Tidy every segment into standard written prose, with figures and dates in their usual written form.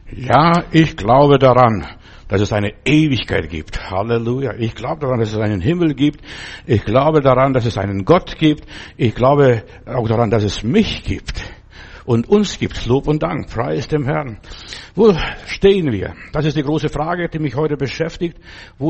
Ja, ich glaube daran, dass es eine Ewigkeit gibt. Halleluja. Ich glaube daran, dass es einen Himmel gibt. Ich glaube daran, dass es einen Gott gibt. Ich glaube auch daran, dass es mich gibt. Und uns gibt Lob und Dank. Preis dem Herrn. Wo stehen wir? Das ist die große Frage, die mich heute beschäftigt.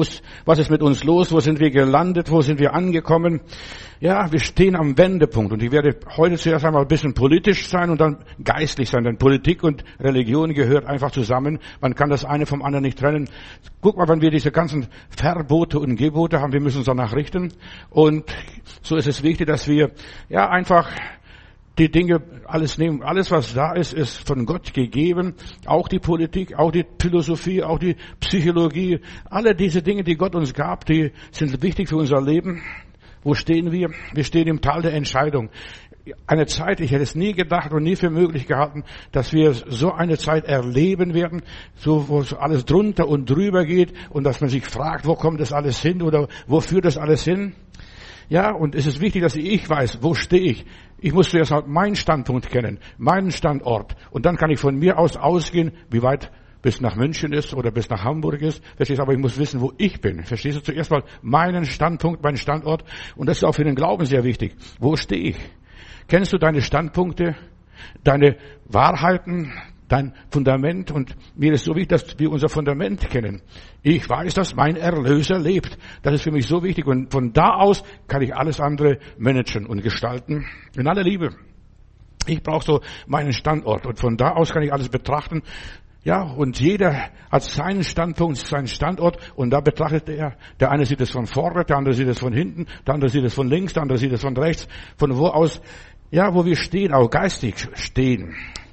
Was ist mit uns los? Wo sind wir gelandet? Wo sind wir angekommen? Ja, wir stehen am Wendepunkt. Und ich werde heute zuerst einmal ein bisschen politisch sein und dann geistlich sein. Denn Politik und Religion gehört einfach zusammen. Man kann das eine vom anderen nicht trennen. Guck mal, wenn wir diese ganzen Verbote und Gebote haben, wir müssen uns danach richten. Und so ist es wichtig, dass wir ja einfach die Dinge alles nehmen. Alles, was da ist, ist von Gott gegeben. Auch die Politik, auch die Philosophie, auch die Psychologie. Alle diese Dinge, die Gott uns gab, die sind wichtig für unser Leben. Wo stehen wir? Wir stehen im Tal der Entscheidung. Eine Zeit, ich hätte es nie gedacht und nie für möglich gehalten, dass wir so eine Zeit erleben werden, so wo alles drunter und drüber geht und dass man sich fragt, wo kommt das alles hin oder wo führt das alles hin? Ja, und es ist wichtig, dass ich weiß, wo stehe ich. Ich muss zuerst halt meinen Standpunkt kennen, meinen Standort. Und dann kann ich von mir aus ausgehen, wie weit bis nach München ist oder bis nach Hamburg ist. Verstehst du? Aber ich muss wissen, wo ich bin. Verstehst du? Zuerst mal meinen Standpunkt, meinen Standort. Und das ist auch für den Glauben sehr wichtig. Wo stehe ich? Kennst du deine Standpunkte, deine Wahrheiten, dein Fundament? Und mir ist so wichtig, dass wir unser Fundament kennen. Ich weiß, dass mein Erlöser lebt. Das ist für mich so wichtig. Und von da aus kann ich alles andere managen und gestalten. In aller Liebe. Ich brauche so meinen Standort. Und von da aus kann ich alles betrachten. Ja, und jeder hat seinen Standpunkt, seinen Standort. Und da betrachtet er. Der eine sieht es von vorne, der andere sieht es von hinten, der andere sieht es von links, der andere sieht es von rechts. Von wo aus, ja, wo wir stehen, auch geistig stehen.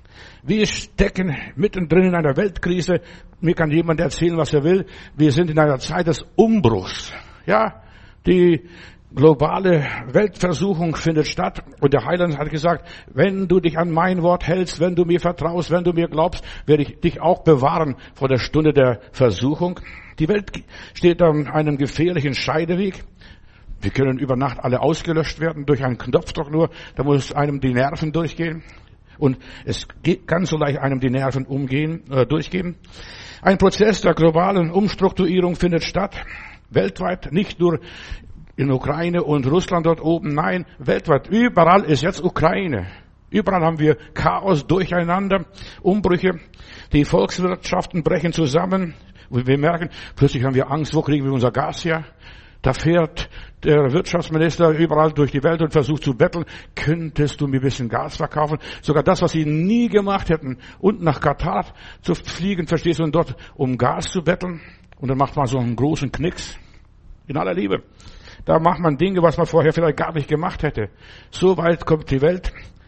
Wir stecken mittendrin in einer Weltkrise. Mir kann jemand erzählen, was er will. Wir sind in einer Zeit des Umbruchs. Ja, die globale Weltversuchung findet statt. Und der Heiland hat gesagt, wenn du dich an mein Wort hältst, wenn du mir vertraust, wenn du mir glaubst, werde ich dich auch bewahren vor der Stunde der Versuchung. Die Welt steht an einem gefährlichen Scheideweg. Wir können über Nacht alle ausgelöscht werden durch einen Knopfdruck nur. Da muss einem die Nerven durchgehen. Und es kann so leicht einem die Nerven durchgehen. Ein Prozess der globalen Umstrukturierung findet statt. Weltweit, nicht nur in Ukraine und Russland dort oben, nein, weltweit. Überall ist jetzt Ukraine. Überall haben wir Chaos, Durcheinander, Umbrüche. Die Volkswirtschaften brechen zusammen. Und wir merken, plötzlich haben wir Angst, wo kriegen wir unser Gas her? Da fährt der Wirtschaftsminister überall durch die Welt und versucht zu betteln, könntest du mir ein bisschen Gas verkaufen? Sogar das, was sie nie gemacht hätten, unten nach Katar zu fliegen, verstehst du, und dort um Gas zu betteln. Und dann macht man so einen großen Knicks. In aller Liebe. Da macht man Dinge, was man vorher vielleicht gar nicht gemacht hätte. So weit kommt die Welt.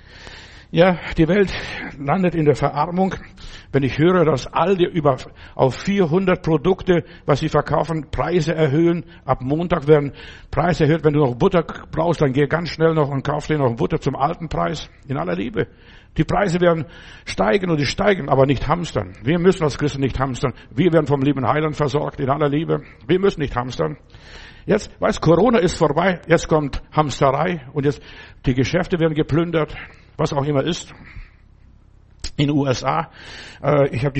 Ja, die Welt landet in der Verarmung. Wenn ich höre, dass Aldi auf 400 Produkte, was sie verkaufen, Preise erhöhen. Ab Montag werden Preise erhöht. Wenn du noch Butter brauchst, dann geh ganz schnell noch und kauf dir noch Butter zum alten Preis. In aller Liebe. Die Preise werden steigen und die steigen, aber nicht hamstern. Wir müssen als Christen nicht hamstern. Wir werden vom lieben Heiland versorgt. In aller Liebe. Wir müssen nicht hamstern. Jetzt, Corona ist vorbei. Jetzt kommt Hamsterei und jetzt die Geschäfte werden geplündert. Was auch immer ist. In den USA, ich habe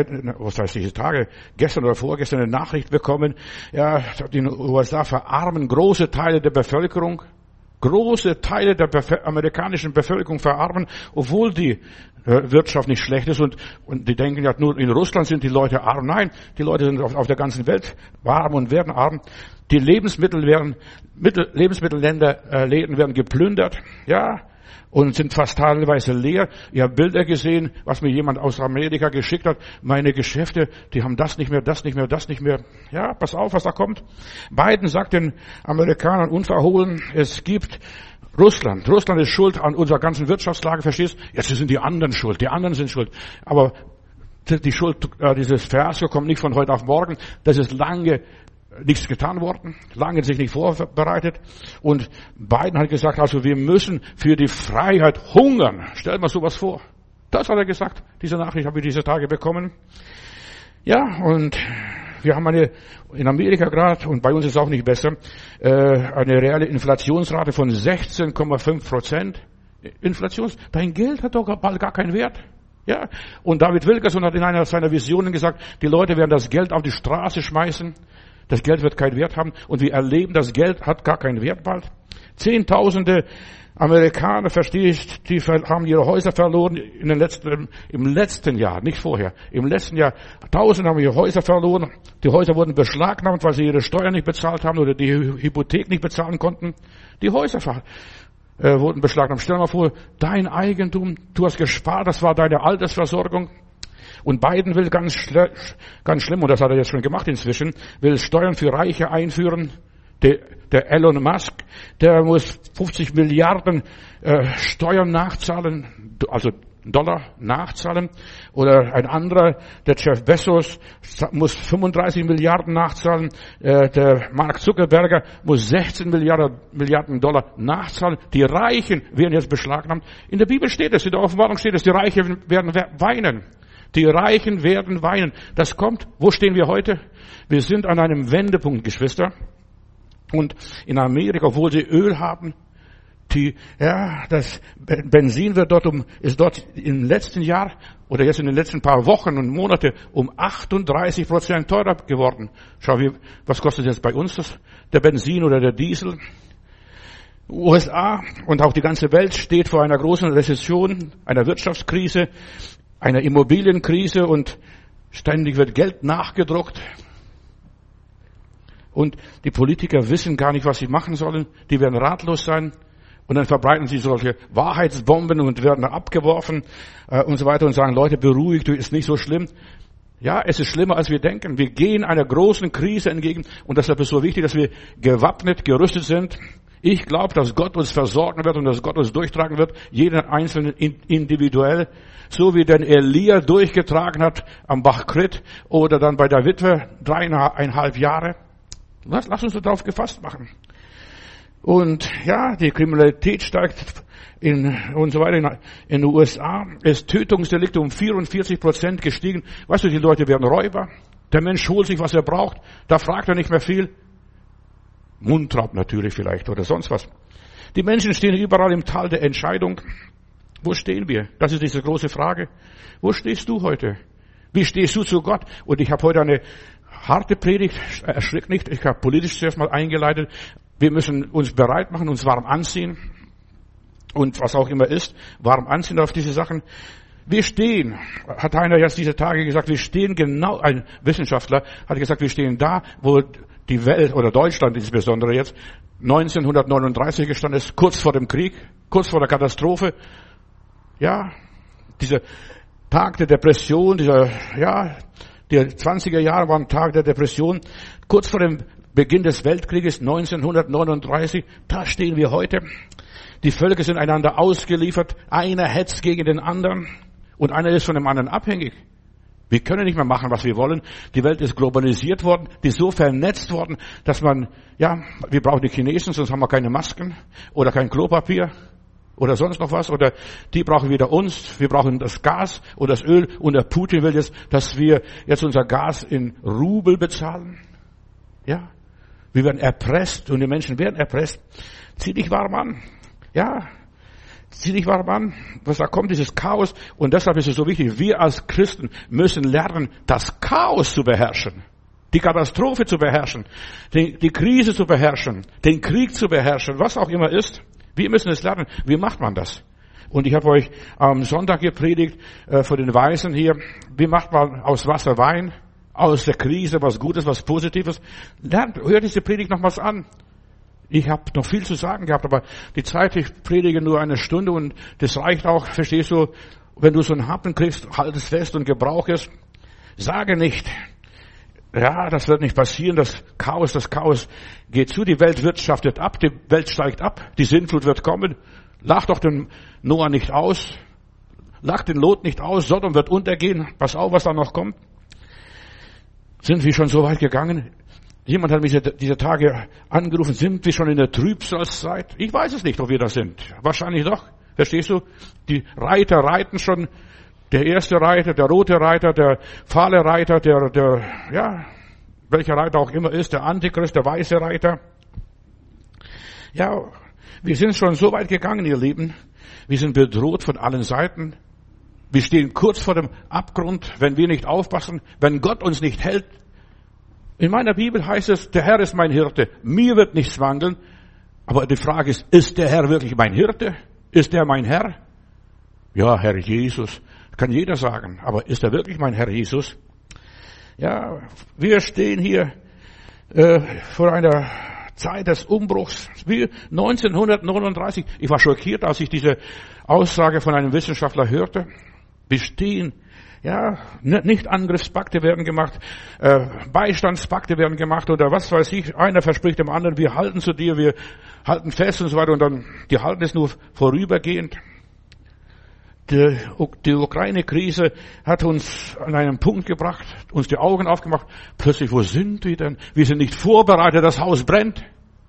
gestern oder vorgestern eine Nachricht bekommen, ja, in den USA verarmen große Teile der Bevölkerung, große Teile der amerikanischen Bevölkerung verarmen, obwohl die Wirtschaft nicht schlecht ist und die denken ja nur in Russland sind die Leute arm. Nein, die Leute sind auf der ganzen Welt arm und werden arm. Die Lebensmittelläden werden geplündert, ja, und sind fast teilweise leer. Ich habe Bilder gesehen, was mir jemand aus Amerika geschickt hat. Meine Geschäfte, die haben das nicht mehr, das nicht mehr, das nicht mehr. Ja, pass auf, was da kommt. Biden sagt den Amerikanern unverhohlen, es gibt Russland. Russland ist schuld an unserer ganzen Wirtschaftslage, verstehst? Jetzt sind die anderen schuld, die anderen sind schuld. Aber die Schuld, dieses Fiasko kommt nicht von heute auf morgen. Das ist lange nichts getan worden, lange sich nicht vorbereitet. Und Biden hat gesagt, also wir müssen für die Freiheit hungern. Stellt mal sowas vor. Das hat er gesagt. Diese Nachricht habe ich diese Tage bekommen. Ja, und wir haben in Amerika gerade, und bei uns ist es auch nicht besser, eine reale Inflationsrate von 16,5%. Dein Geld hat doch bald gar keinen Wert. Ja, und David Wilkerson hat in einer seiner Visionen gesagt, die Leute werden das Geld auf die Straße schmeißen. Das Geld wird keinen Wert haben. Und wir erleben, das Geld hat gar keinen Wert bald. Zehntausende Amerikaner, verstehe ich, die haben ihre Häuser verloren im letzten Jahr, nicht vorher. Im letzten Jahr, Tausende haben ihre Häuser verloren. Die Häuser wurden beschlagnahmt, weil sie ihre Steuern nicht bezahlt haben oder die Hypothek nicht bezahlen konnten. Die Häuser wurden beschlagnahmt. Stell dir mal vor, dein Eigentum, du hast gespart, das war deine Altersversorgung. Und Biden will ganz schlimm, und das hat er jetzt schon gemacht inzwischen, will Steuern für Reiche einführen. Der Elon Musk, der muss 50 Milliarden Steuern nachzahlen, also Dollar nachzahlen. Oder ein anderer, der Jeff Bezos, muss 35 Milliarden nachzahlen. Der Mark Zuckerberger muss 16 Milliarden Dollar nachzahlen. Die Reichen werden jetzt beschlagnahmt. In der Bibel steht es, in der Offenbarung steht es, die Reichen werden weinen. Die Reichen werden weinen. Das kommt. Wo stehen wir heute? Wir sind an einem Wendepunkt, Geschwister. Und in Amerika, obwohl sie Öl haben, das Benzin ist dort im letzten Jahr oder jetzt in den letzten paar Wochen und Monate um 38% teurer geworden. Schau, was kostet jetzt bei uns der Benzin oder der Diesel? USA und auch die ganze Welt steht vor einer großen Rezession, einer Wirtschaftskrise, einer Immobilienkrise und ständig wird Geld nachgedruckt. Und die Politiker wissen gar nicht, was sie machen sollen. Die werden ratlos sein. Und dann verbreiten sie solche Wahrheitsbomben und werden abgeworfen und so weiter und sagen, Leute, beruhigt, ist nicht so schlimm. Ja, es ist schlimmer, als wir denken. Wir gehen einer großen Krise entgegen. Und deshalb ist es so wichtig, dass wir gewappnet, gerüstet sind. Ich glaube, dass Gott uns versorgen wird und dass Gott uns durchtragen wird. Jeden Einzelnen individuell. So wie den Elia durchgetragen hat am Bach Krit oder dann bei der Witwe 3,5 Jahre. Lass uns darauf gefasst machen. Und ja, die Kriminalität steigt und so weiter. In den USA ist Tötungsdelikte um 44% gestiegen. Weißt du, die Leute werden Räuber. Der Mensch holt sich, was er braucht. Da fragt er nicht mehr viel. Mundraub natürlich vielleicht oder sonst was. Die Menschen stehen überall im Tal der Entscheidung. Wo stehen wir? Das ist diese große Frage. Wo stehst du heute? Wie stehst du zu Gott? Und ich habe heute eine harte Predigt, erschrick nicht, ich habe politisch zuerst mal eingeleitet. Wir müssen uns bereit machen, uns warm anziehen. Und was auch immer ist, warm anziehen auf diese Sachen. Wir stehen, hat einer jetzt diese Tage gesagt, wir stehen genau, ein Wissenschaftler hat gesagt, wir stehen da, wo die Welt, oder Deutschland insbesondere jetzt, 1939 gestanden ist, kurz vor dem Krieg, kurz vor der Katastrophe. Ja, dieser Tag der Depression, die 20er Jahre waren Tag der Depression. Kurz vor dem Beginn des Weltkrieges 1939, da stehen wir heute. Die Völker sind einander ausgeliefert. Einer hetzt gegen den anderen und einer ist von dem anderen abhängig. Wir können nicht mehr machen, was wir wollen. Die Welt ist globalisiert worden, die ist so vernetzt worden, dass wir brauchen die Chinesen, sonst haben wir keine Masken oder kein Klopapier oder sonst noch was. Oder die brauchen wieder uns, wir brauchen das Gas und das Öl. Und der Putin will jetzt, dass wir jetzt unser Gas in Rubel bezahlen. Ja, wir werden erpresst und die Menschen werden erpresst. Zieh dich warm an. Ja, zieh dich warm an. Was da kommt, dieses Chaos. Und deshalb ist es so wichtig, wir als Christen müssen lernen, das Chaos zu beherrschen. Die Katastrophe zu beherrschen. Die Krise zu beherrschen. Den Krieg zu beherrschen. Was auch immer ist. Wir müssen es lernen. Wie macht man das? Und ich habe euch am Sonntag gepredigt vor den Weisen hier. Wie macht man aus Wasser Wein? Aus der Krise was Gutes, was Positives? Hört diese Predigt nochmals an. Ich habe noch viel zu sagen gehabt, aber die Zeit, ich predige nur 1 Stunde und das reicht auch, verstehst du? Wenn du so einen Happen kriegst, halt es fest und gebrauch es. Sage nicht, ja, das wird nicht passieren, das Chaos geht zu, die Welt wirtschaftet ab, die Welt steigt ab, die Sintflut wird kommen. Lach doch den Noah nicht aus, lach den Lot nicht aus, Sodom wird untergehen, pass auf, was da noch kommt. Sind wir schon so weit gegangen? Jemand hat mich diese Tage angerufen, sind wir schon in der Trübsalzeit? Ich weiß es nicht, ob wir da sind. Wahrscheinlich doch. Verstehst du? Die Reiter reiten schon. Der erste Reiter, der rote Reiter, der fahle Reiter, welcher Reiter auch immer ist, der Antichrist, der weiße Reiter. Ja, wir sind schon so weit gegangen, ihr Lieben. Wir sind bedroht von allen Seiten. Wir stehen kurz vor dem Abgrund, wenn wir nicht aufpassen, wenn Gott uns nicht hält. In meiner Bibel heißt es, der Herr ist mein Hirte, mir wird nichts mangeln. Aber die Frage ist der Herr wirklich mein Hirte? Ist er mein Herr? Ja, Herr Jesus, kann jeder sagen. Aber ist er wirklich mein Herr Jesus? Ja, wir stehen hier vor einer Zeit des Umbruchs. Wie 1939. Ich war schockiert, als ich diese Aussage von einem Wissenschaftler hörte. Wir stehen, ja, nicht Angriffspakte werden gemacht, Beistandspakte werden gemacht oder was weiß ich. Einer verspricht dem anderen, wir halten zu dir, wir halten fest und so weiter und dann, die halten es nur vorübergehend. Die Ukraine-Krise hat uns an einen Punkt gebracht, uns die Augen aufgemacht. Plötzlich, wo sind wir denn? Wir sind nicht vorbereitet, das Haus brennt.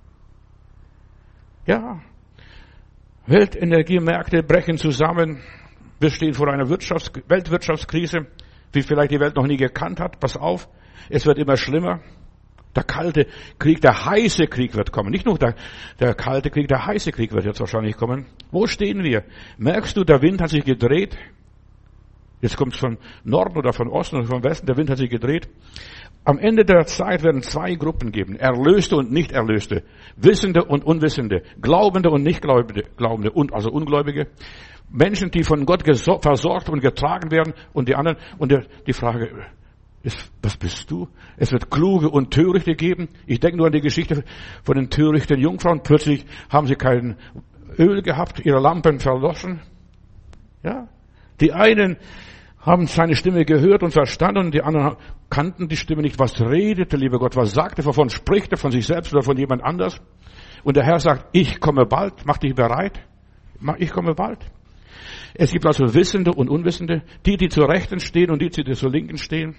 Ja, Weltenergiemärkte brechen zusammen. Wir stehen vor einer Weltwirtschaftskrise, wie vielleicht die Welt noch nie gekannt hat. Pass auf, es wird immer schlimmer. Der kalte Krieg, der heiße Krieg wird kommen. Nicht nur der kalte Krieg, der heiße Krieg wird jetzt wahrscheinlich kommen. Wo stehen wir? Merkst du, der Wind hat sich gedreht? Jetzt kommt es von Norden oder von Osten oder von Westen. Der Wind hat sich gedreht. Am Ende der Zeit werden zwei Gruppen geben. Erlöste und nicht Erlöste. Wissende und Unwissende. Glaubende und nicht Glaubende. Und also Ungläubige. Menschen, die von Gott versorgt und getragen werden. Und die anderen. Und die Frage ist, was bist du? Es wird Kluge und Törichte geben. Ich denke nur an die Geschichte von den törichten Jungfrauen. Plötzlich haben sie kein Öl gehabt, ihre Lampen verloschen. Ja. Die einen haben seine Stimme gehört und verstanden und die anderen kannten die Stimme nicht. Was redete, lieber Gott? Was sagte? Wovon spricht er? Von sich selbst oder von jemand anders? Und der Herr sagt, ich komme bald. Mach dich bereit. Ich komme bald. Es gibt also Wissende und Unwissende. Die zur Rechten stehen und die zur Linken stehen.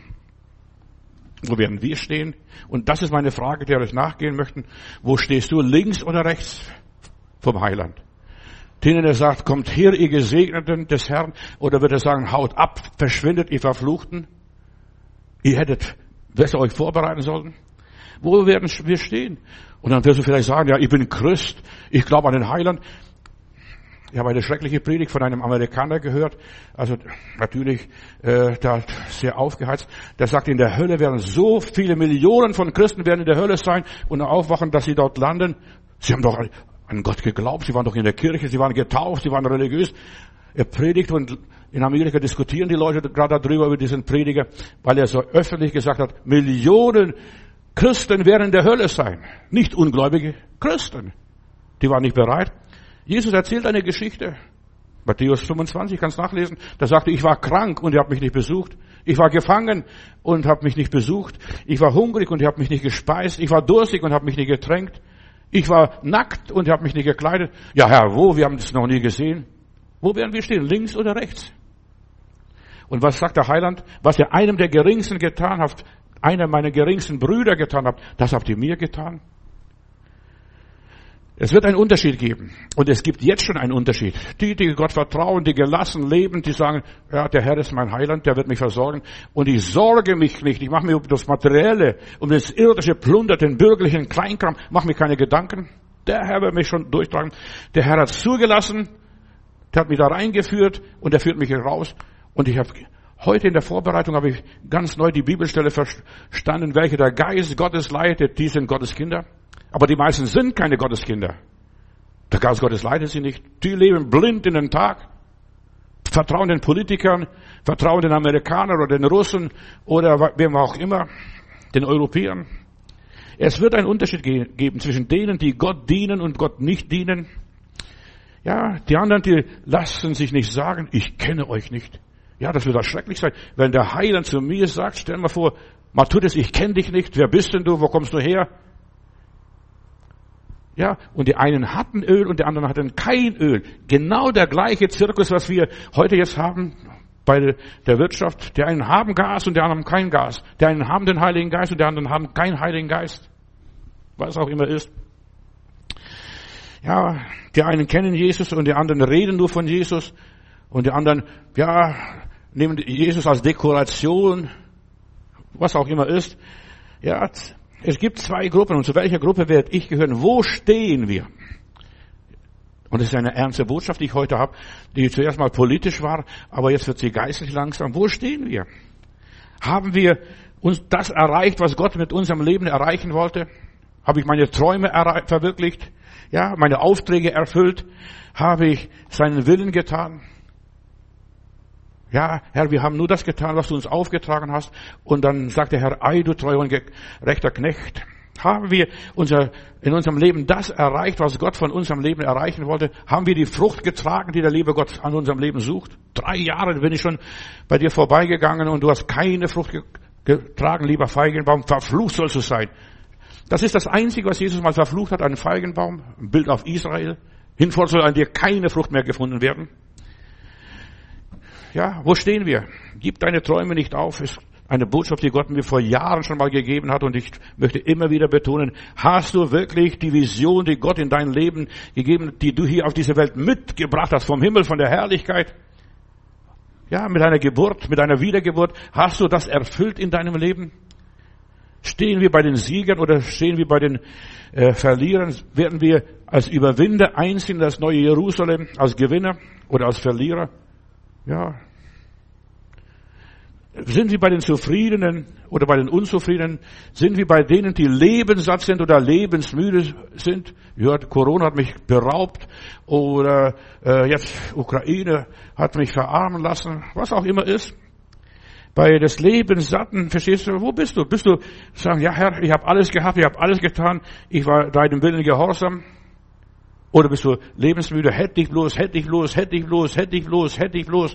Wo werden wir stehen? Und das ist meine Frage, der euch nachgehen möchten. Wo stehst du? Links oder rechts vom Heiland? Denen er sagt, kommt her, ihr Gesegneten des Herrn. Oder wird er sagen, haut ab, verschwindet, ihr Verfluchten. Ihr hättet besser euch vorbereiten sollen. Wo werden wir stehen? Und dann wirst du vielleicht sagen, ja, ich bin Christ, ich glaube an den Heiland. Ich habe eine schreckliche Predigt von einem Amerikaner gehört, also natürlich da sehr aufgeheizt. Der sagt, in der Hölle werden so viele Millionen von Christen werden in der Hölle sein und aufwachen, dass sie dort landen. Sie haben doch an Gott geglaubt, sie waren doch in der Kirche, sie waren getauft, sie waren religiös. Er predigt und in Amerika diskutieren die Leute gerade darüber, über diesen Prediger, weil er so öffentlich gesagt hat, Millionen Christen werden in der Hölle sein. Nicht ungläubige Christen. Die waren nicht bereit. Jesus erzählt eine Geschichte. Matthäus 25, kannst nachlesen. Da sagte, ich war krank und ihr habt mich nicht besucht. Ich war gefangen und habt mich nicht besucht. Ich war hungrig und ihr habt mich nicht gespeist. Ich war durstig und habt mich nicht getränkt. Ich war nackt und ihr habt mich nicht gekleidet. Ja, Herr, wo? Wir haben das noch nie gesehen. Wo werden wir stehen? Links oder rechts? Und was sagt der Heiland? Was ihr einem der Geringsten getan habt, einer meiner geringsten Brüder getan habt, das habt ihr mir getan. Es wird einen Unterschied geben. Und es gibt jetzt schon einen Unterschied. Die Gott vertrauen, die gelassen leben, die sagen, ja, der Herr ist mein Heiland, der wird mich versorgen. Und ich sorge mich nicht. Ich mache mir um das Materielle, um das irdische Plunder, den bürgerlichen Kleinkram, mache mir keine Gedanken. Der Herr wird mich schon durchtragen. Der Herr hat zugelassen, der hat mich da reingeführt und der führt mich hier raus. Und ich habe heute in der Vorbereitung habe ich ganz neu die Bibelstelle verstanden, welche der Geist Gottes leitet, die sind Gottes Kinder. Aber die meisten sind keine Gotteskinder. Der Geist Gottes leitet sie nicht. Die leben blind in den Tag. Vertrauen den Politikern, vertrauen den Amerikanern oder den Russen oder wem auch immer, den Europäern. Es wird einen Unterschied geben zwischen denen, die Gott dienen und Gott nicht dienen. Ja, die anderen, die lassen sich nicht sagen, ich kenne euch nicht. Ja, das wird doch schrecklich sein. Wenn der Heiland zu mir sagt, stell mal vor, Matthäus, ich kenne dich nicht. Wer bist denn du? Wo kommst du her? Ja, und die einen hatten Öl und die anderen hatten kein Öl. Genau der gleiche Zirkus, was wir heute jetzt haben bei der Wirtschaft. Die einen haben Gas und die anderen haben kein Gas. Die einen haben den Heiligen Geist und die anderen haben keinen Heiligen Geist. Was auch immer ist. Ja, die einen kennen Jesus und die anderen reden nur von Jesus. Und die anderen, ja, nehmen Jesus als Dekoration. Was auch immer ist. Ja, es gibt zwei Gruppen und zu welcher Gruppe werde ich gehören? Wo stehen wir? Und das ist eine ernste Botschaft, die ich heute habe, die zuerst mal politisch war, aber jetzt wird sie geistlich langsam. Wo stehen wir? Haben wir uns das erreicht, was Gott mit unserem Leben erreichen wollte? Habe ich meine Träume verwirklicht? Ja, meine Aufträge erfüllt? Habe ich seinen Willen getan? Ja, Herr, wir haben nur das getan, was du uns aufgetragen hast. Und dann sagt der Herr, ei, du treuer und gerechter Knecht. Haben wir in unserem Leben das erreicht, was Gott von unserem Leben erreichen wollte? Haben wir die Frucht getragen, die der liebe Gott an unserem Leben sucht? 3 Jahre bin ich schon bei dir vorbeigegangen und du hast keine Frucht getragen, lieber Feigenbaum. Verflucht sollst du sein. Das ist das Einzige, was Jesus mal verflucht hat, einen Feigenbaum, ein Bild auf Israel. Hinfort soll an dir keine Frucht mehr gefunden werden. Ja, wo stehen wir? Gib deine Träume nicht auf. Ist eine Botschaft, die Gott mir vor Jahren schon mal gegeben hat, und ich möchte immer wieder betonen, hast du wirklich die Vision, die Gott in dein Leben gegeben hat, die du hier auf diese Welt mitgebracht hast, vom Himmel, von der Herrlichkeit? Ja, mit deiner Geburt, mit deiner Wiedergeburt, hast du das erfüllt in deinem Leben? Stehen wir bei den Siegern oder stehen wir bei den Verlierern? Werden wir als Überwinder einziehen in das neue Jerusalem, als Gewinner oder als Verlierer? Ja. Sind wir bei den Zufriedenen oder bei den Unzufriedenen? Sind wir bei denen, die lebenssatt sind oder lebensmüde sind? Ja, Corona hat mich beraubt oder jetzt Ukraine hat mich verarmen lassen, was auch immer ist. Bei des Lebenssatten, verstehst du, wo bist du? Bist du sagen, ja Herr, ich habe alles gehabt, ich habe alles getan, ich war deinem Willen gehorsam? Oder bist du lebensmüde, hätte ich bloß, hätte ich bloß, hätte ich bloß, hätte ich bloß, hätte ich bloß?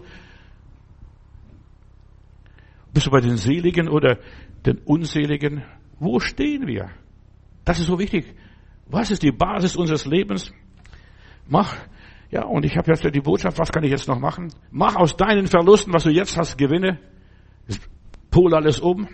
Bist du bei den Seligen oder den Unseligen? Wo stehen wir? Das ist so wichtig. Was ist die Basis unseres Lebens? Ja, und ich habe jetzt die Botschaft, was kann ich jetzt noch machen? Mach aus deinen Verlusten, was du jetzt hast, Gewinne. Pol alles um.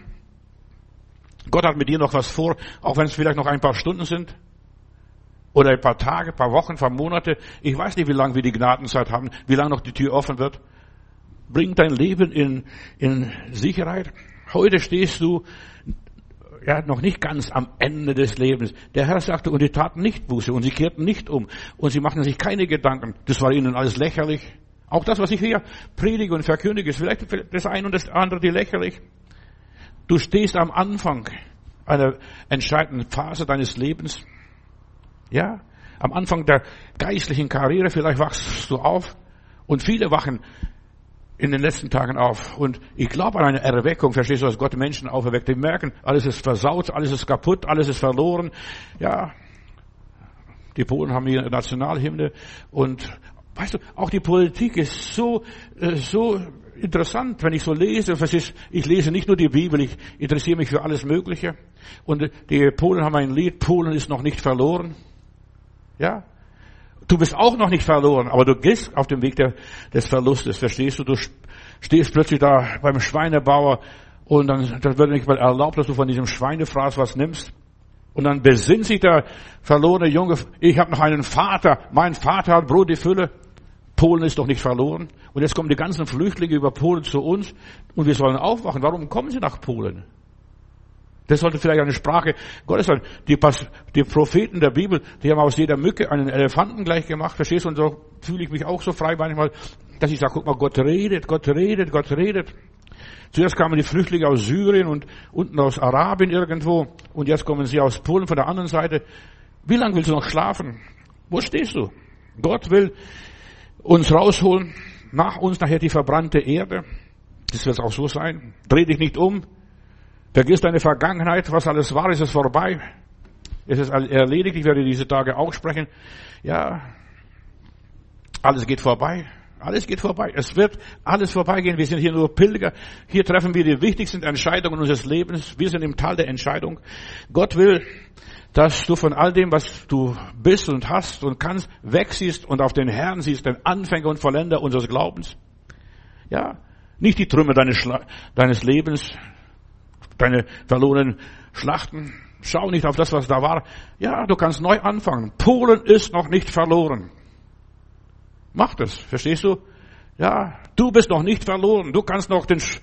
Gott hat mit dir noch was vor, auch wenn es vielleicht noch ein paar Stunden sind. Oder ein paar Tage, ein paar Wochen, ein paar Monate. Ich weiß nicht, wie lange wir die Gnadenzeit haben, wie lange noch die Tür offen wird. Bring dein Leben in Sicherheit. Heute stehst du ja noch nicht ganz am Ende des Lebens. Der Herr sagte, und die taten nicht Buße und sie kehrten nicht um und sie machten sich keine Gedanken. Das war ihnen alles lächerlich. Auch das, was ich hier predige und verkündige, ist vielleicht das eine und das andere die lächerlich. Du stehst am Anfang einer entscheidenden Phase deines Lebens. Ja, am Anfang der geistlichen Karriere, vielleicht wachst du auf und viele wachen in den letzten Tagen auf. Und ich glaube an eine Erweckung, verstehst du, dass Gott Menschen auferweckt, die merken, alles ist versaut, alles ist kaputt, alles ist verloren. Ja, die Polen haben hier Nationalhymne und weißt du, auch die Politik ist so interessant, wenn ich so lese. Verstehst, ich lese nicht nur die Bibel, ich interessiere mich für alles Mögliche. Und die Polen haben ein Lied, Polen ist noch nicht verloren. Ja, du bist auch noch nicht verloren, aber du gehst auf dem Weg des Verlustes, verstehst du? Du stehst plötzlich da beim Schweinebauer und dann wird nicht mal erlaubt, dass du von diesem Schweinefraß was nimmst. Und dann besinnt sich der verlorene Junge, ich habe noch einen Vater, mein Vater hat Brot die Fülle. Polen ist doch nicht verloren. Und jetzt kommen die ganzen Flüchtlinge über Polen zu uns und wir sollen aufwachen. Warum kommen sie nach Polen? Das sollte vielleicht eine Sprache Gottes sein. Die Propheten der Bibel, die haben aus jeder Mücke einen Elefanten gleich gemacht. Verstehst du? Und so fühle ich mich auch so frei manchmal, dass ich sage, guck mal, Gott redet, Gott redet, Gott redet. Zuerst kamen die Flüchtlinge aus Syrien und unten aus Arabien irgendwo. Und jetzt kommen sie aus Polen von der anderen Seite. Wie lange willst du noch schlafen? Wo stehst du? Gott will uns rausholen. Nach uns nachher die verbrannte Erde. Das wird auch so sein. Dreh dich nicht um. Vergiss deine Vergangenheit, was alles war, ist es vorbei. Es ist erledigt, ich werde diese Tage auch sprechen. Ja, alles geht vorbei. Alles geht vorbei. Es wird alles vorbeigehen. Wir sind hier nur Pilger. Hier treffen wir die wichtigsten Entscheidungen unseres Lebens. Wir sind im Tal der Entscheidung. Gott will, dass du von all dem, was du bist und hast und kannst, wegsiehst und auf den Herrn siehst, den Anfänger und Vollender unseres Glaubens. Ja, nicht die Trümmer deines Lebens, deine verlorenen Schlachten. Schau nicht auf das, was da war. Ja, du kannst neu anfangen. Polen ist noch nicht verloren. Mach das, verstehst du? Ja, du bist noch nicht verloren. Du kannst noch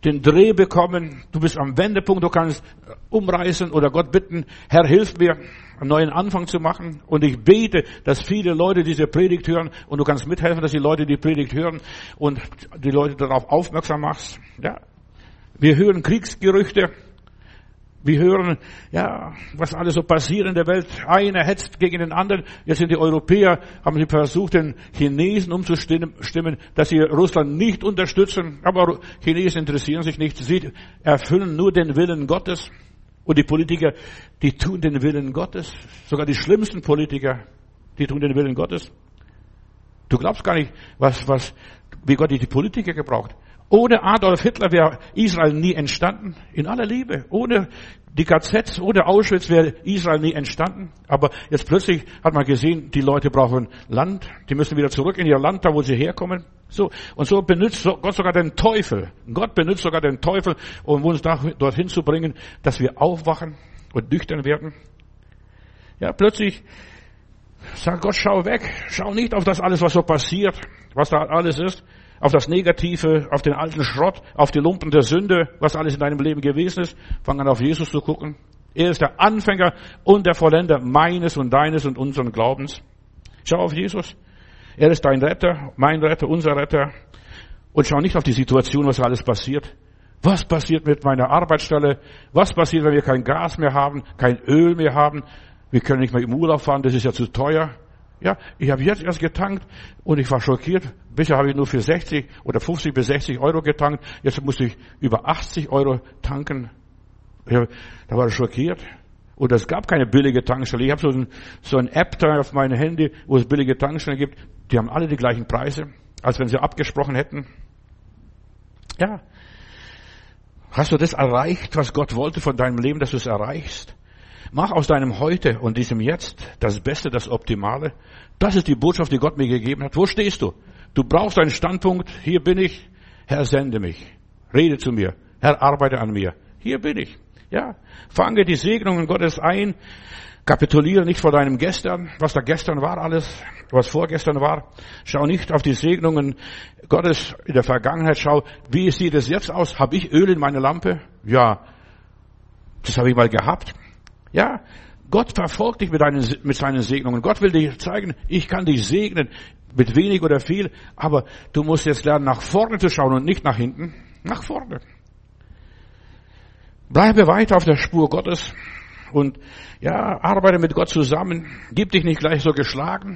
den Dreh bekommen. Du bist am Wendepunkt, du kannst umreißen oder Gott bitten, Herr, hilf mir, einen neuen Anfang zu machen. Und ich bete, dass viele Leute diese Predigt hören und du kannst mithelfen, dass die Leute die Predigt hören und die Leute darauf aufmerksam machst. Ja. Wir hören Kriegsgerüchte. Wir hören, ja, was alles so passiert in der Welt. Einer hetzt gegen den anderen. Jetzt sind die Europäer, haben sie versucht, den Chinesen umzustimmen, dass sie Russland nicht unterstützen. Aber Chinesen interessieren sich nicht. Sie erfüllen nur den Willen Gottes. Und die Politiker, die tun den Willen Gottes. Sogar die schlimmsten Politiker, die tun den Willen Gottes. Du glaubst gar nicht, wie Gott die Politiker gebraucht. Ohne Adolf Hitler wäre Israel nie entstanden. In aller Liebe. Ohne die KZs, ohne Auschwitz wäre Israel nie entstanden. Aber jetzt plötzlich hat man gesehen, die Leute brauchen Land. Die müssen wieder zurück in ihr Land, da wo sie herkommen. So. Und so benutzt Gott sogar den Teufel. Gott benutzt sogar den Teufel, um uns dorthin zu bringen, dass wir aufwachen und nüchtern werden. Ja, plötzlich sagt Gott, schau weg. Schau nicht auf das alles, was so passiert, was da alles ist. Auf das Negative, auf den alten Schrott, auf die Lumpen der Sünde, was alles in deinem Leben gewesen ist. Fang an, auf Jesus zu gucken. Er ist der Anfänger und der Vollender meines und deines und unseren Glaubens. Schau auf Jesus. Er ist dein Retter, mein Retter, unser Retter. Und schau nicht auf die Situation, was alles passiert. Was passiert mit meiner Arbeitsstelle? Was passiert, wenn wir kein Gas mehr haben, kein Öl mehr haben? Wir können nicht mehr im Urlaub fahren, das ist ja zu teuer. Ja, ich habe jetzt erst getankt und ich war schockiert. Bisher habe ich nur für 60 oder 50 bis 60 Euro getankt. Jetzt musste ich über 80 Euro tanken. Ja, da war ich schockiert. Und es gab keine billige Tankstelle. Ich habe so ein App da auf meinem Handy, wo es billige Tankstellen gibt. Die haben alle die gleichen Preise, als wenn sie abgesprochen hätten. Ja. Hast du das erreicht, was Gott wollte von deinem Leben, dass du es erreichst? Mach aus deinem Heute und diesem Jetzt das Beste, das Optimale. Das ist die Botschaft, die Gott mir gegeben hat. Wo stehst du? Du brauchst einen Standpunkt. Hier bin ich. Herr, sende mich. Rede zu mir. Herr, arbeite an mir. Hier bin ich. Ja. Fange die Segnungen Gottes ein. Kapituliere nicht vor deinem Gestern, was da gestern war alles, was vorgestern war. Schau nicht auf die Segnungen Gottes in der Vergangenheit. Schau, wie sieht es jetzt aus? Habe ich Öl in meiner Lampe? Ja. Das habe ich mal gehabt. Ja, Gott verfolgt dich mit seinen Segnungen. Gott will dir zeigen, ich kann dich segnen, mit wenig oder viel, aber du musst jetzt lernen, nach vorne zu schauen und nicht nach hinten. Nach vorne. Bleibe weiter auf der Spur Gottes und ja, arbeite mit Gott zusammen. Gib dich nicht gleich so geschlagen.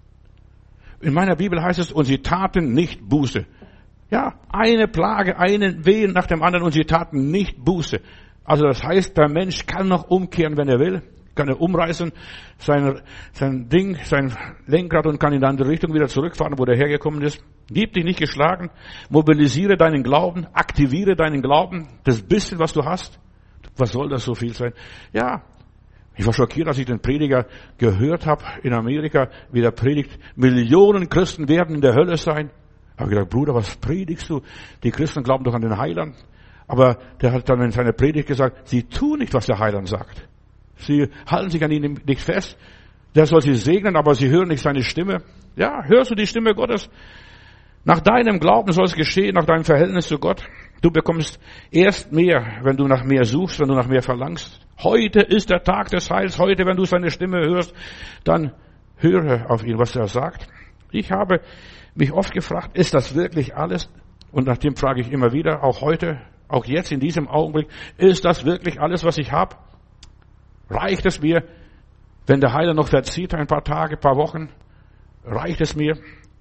In meiner Bibel heißt es, und sie taten nicht Buße. Ja, eine Plage, einen Wehen nach dem anderen und sie taten nicht Buße. Also das heißt, der Mensch kann noch umkehren, wenn er will, kann er umreißen, sein Lenkrad und kann in eine andere Richtung wieder zurückfahren, wo er hergekommen ist. Gib dich nicht geschlagen, mobilisiere deinen Glauben, aktiviere deinen Glauben, das bisschen, was du hast. Was soll das so viel sein? Ja, ich war schockiert, als ich den Prediger gehört habe in Amerika, wie der predigt, Millionen Christen werden in der Hölle sein. Ich habe gedacht, Bruder, was predigst du? Die Christen glauben doch an den Heiland. Aber der hat dann in seiner Predigt gesagt, sie tun nicht, was der Heiland sagt. Sie halten sich an ihm nicht fest. Der soll sie segnen, aber sie hören nicht seine Stimme. Ja, hörst du die Stimme Gottes? Nach deinem Glauben soll es geschehen, nach deinem Verhältnis zu Gott. Du bekommst erst mehr, wenn du nach mehr suchst, wenn du nach mehr verlangst. Heute ist der Tag des Heils. Heute, wenn du seine Stimme hörst, dann höre auf ihn, was er sagt. Ich habe mich oft gefragt, ist das wirklich alles? Und nach dem frage ich immer wieder, auch heute, auch jetzt in diesem Augenblick, ist das wirklich alles, was ich habe? Reicht es mir, wenn der Heiler noch verzieht, ein paar Tage, ein paar Wochen? Reicht es mir?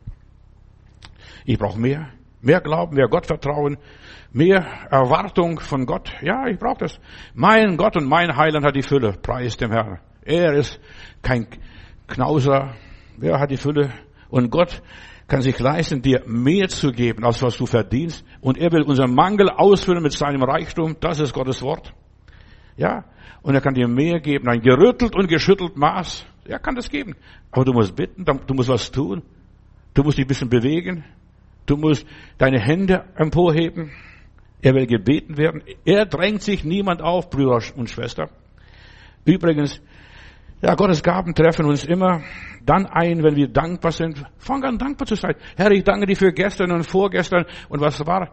Ich brauche mehr. Mehr Glauben, mehr Gottvertrauen, mehr Erwartung von Gott. Ja, ich brauche das. Mein Gott und mein Heiland hat die Fülle. Preis dem Herrn. Er ist kein Knauser. Er hat die Fülle. Und Gott kann sich leisten, dir mehr zu geben, als was du verdienst. Und er will unseren Mangel ausfüllen mit seinem Reichtum. Das ist Gottes Wort. Ja, und er kann dir mehr geben. Ein gerüttelt und geschüttelt Maß. Er kann das geben. Aber du musst bitten, du musst was tun. Du musst dich ein bisschen bewegen. Du musst deine Hände emporheben. Er will gebeten werden. Er drängt sich niemand auf, Brüder und Schwester. Übrigens, ja, Gottes Gaben treffen uns immer dann ein, wenn wir dankbar sind. Fang an, dankbar zu sein. Herr, ich danke dir für gestern und vorgestern und was war.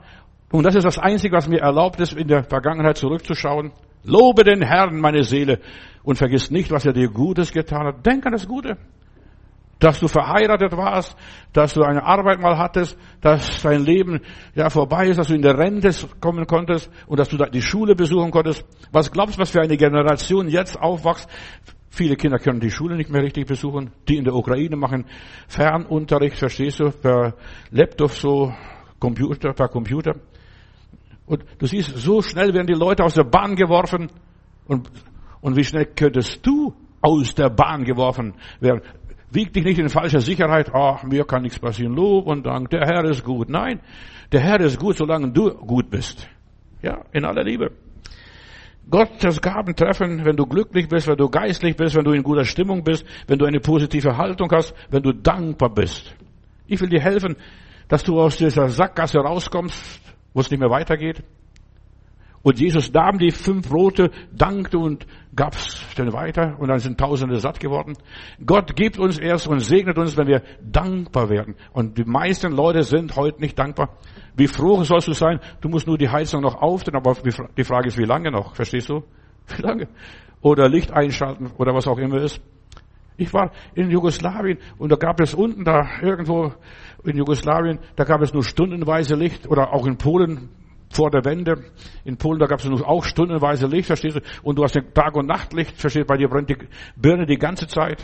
Und das ist das Einzige, was mir erlaubt ist, in der Vergangenheit zurückzuschauen. Lobe den Herrn, meine Seele, und vergiss nicht, was er dir Gutes getan hat. Denk an das Gute. Dass du verheiratet warst, dass du eine Arbeit mal hattest, dass dein Leben vorbei ist, dass du in der Rente kommen konntest und dass du die Schule besuchen konntest. Was glaubst du, was für eine Generation jetzt aufwächst? Viele Kinder können die Schule nicht mehr richtig besuchen. Die in der Ukraine machen Fernunterricht, verstehst du, per Laptop per Computer. Und du siehst, so schnell werden die Leute aus der Bahn geworfen. Und wie schnell könntest du aus der Bahn geworfen werden? Wieg dich nicht in falscher Sicherheit. Mir kann nichts passieren. Lob und Dank. Der Herr ist gut. Nein, der Herr ist gut, solange du gut bist. Ja, in aller Liebe. Gottes Gaben treffen, wenn du glücklich bist, wenn du geistlich bist, wenn du in guter Stimmung bist, wenn du eine positive Haltung hast, wenn du dankbar bist. Ich will dir helfen, dass du aus dieser Sackgasse rauskommst, wo es nicht mehr weitergeht. Und Jesus nahm die 5 Brote, dankte und gab's dann weiter. Und dann sind Tausende satt geworden. Gott gibt uns erst und segnet uns, wenn wir dankbar werden. Und die meisten Leute sind heute nicht dankbar. Wie froh sollst du sein? Du musst nur die Heizung noch aufdrehen, aber die Frage ist, wie lange noch? Verstehst du? Wie lange? Oder Licht einschalten oder was auch immer ist. Ich war in Jugoslawien und da gab es unten irgendwo in Jugoslawien, da gab es nur stundenweise Licht oder auch in Polen vor der Wende. In Polen, da gab es nur auch stundenweise Licht, verstehst du? Und du hast ein Tag- und Nachtlicht, verstehst du? Bei dir brennt die Birne die ganze Zeit.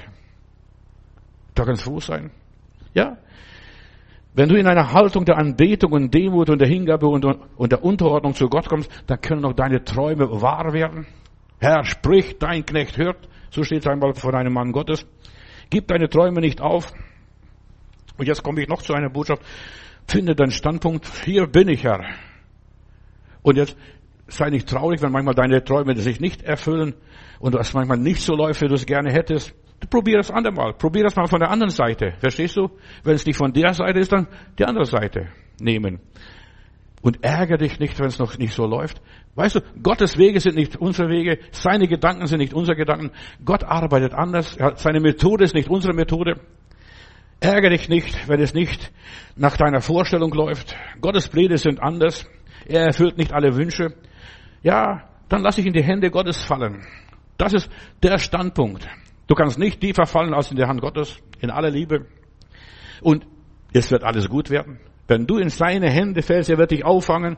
Da kannst du froh sein. Ja. Wenn du in einer Haltung der Anbetung und Demut und der Hingabe und der Unterordnung zu Gott kommst, dann können auch deine Träume wahr werden. Herr, sprich, dein Knecht hört. So steht es einmal von einem Mann Gottes. Gib deine Träume nicht auf. Und jetzt komme ich noch zu einer Botschaft. Finde deinen Standpunkt. Hier bin ich, Herr. Und jetzt sei nicht traurig, wenn manchmal deine Träume sich nicht erfüllen und es manchmal nicht so läuft, wie du es gerne hättest. Probier das andermal. Probier das mal von der anderen Seite. Verstehst du? Wenn es nicht von der Seite ist, dann die andere Seite nehmen. Und ärgere dich nicht, wenn es noch nicht so läuft. Weißt du, Gottes Wege sind nicht unsere Wege. Seine Gedanken sind nicht unsere Gedanken. Gott arbeitet anders. Seine Methode ist nicht unsere Methode. Ärgere dich nicht, wenn es nicht nach deiner Vorstellung läuft. Gottes Pläne sind anders. Er erfüllt nicht alle Wünsche. Ja, dann lass dich in die Hände Gottes fallen. Das ist der Standpunkt. Du kannst nicht tiefer fallen als in der Hand Gottes, in aller Liebe. Und es wird alles gut werden. Wenn du in seine Hände fällst, er wird dich auffangen.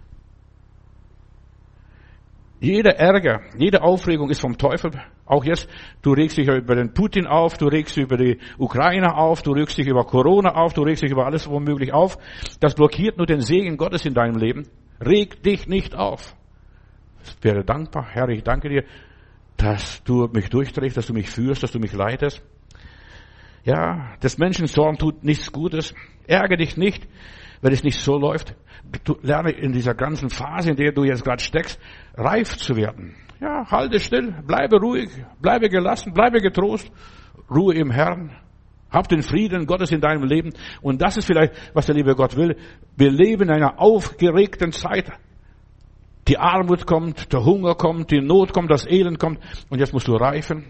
Jeder Ärger, jede Aufregung ist vom Teufel. Auch jetzt, du regst dich über den Putin auf, du regst dich über die Ukraine auf, du regst dich über Corona auf, du regst dich über alles womöglich auf. Das blockiert nur den Segen Gottes in deinem Leben. Reg dich nicht auf. Ich wäre dankbar, Herr, ich danke dir, dass du mich durchträgst, dass du mich führst, dass du mich leitest. Ja, des Menschen Zorn tut nichts Gutes. Ärgere dich nicht, wenn es nicht so läuft. Du lerne in dieser ganzen Phase, in der du jetzt gerade steckst, reif zu werden. Ja, halte still, bleibe ruhig, bleibe gelassen, bleibe getrost, Ruhe im Herrn. Hab den Frieden Gottes in deinem Leben. Und das ist vielleicht, was der liebe Gott will. Wir leben in einer aufgeregten Zeit. Die Armut kommt, der Hunger kommt, die Not kommt, das Elend kommt. Und jetzt musst du reifen.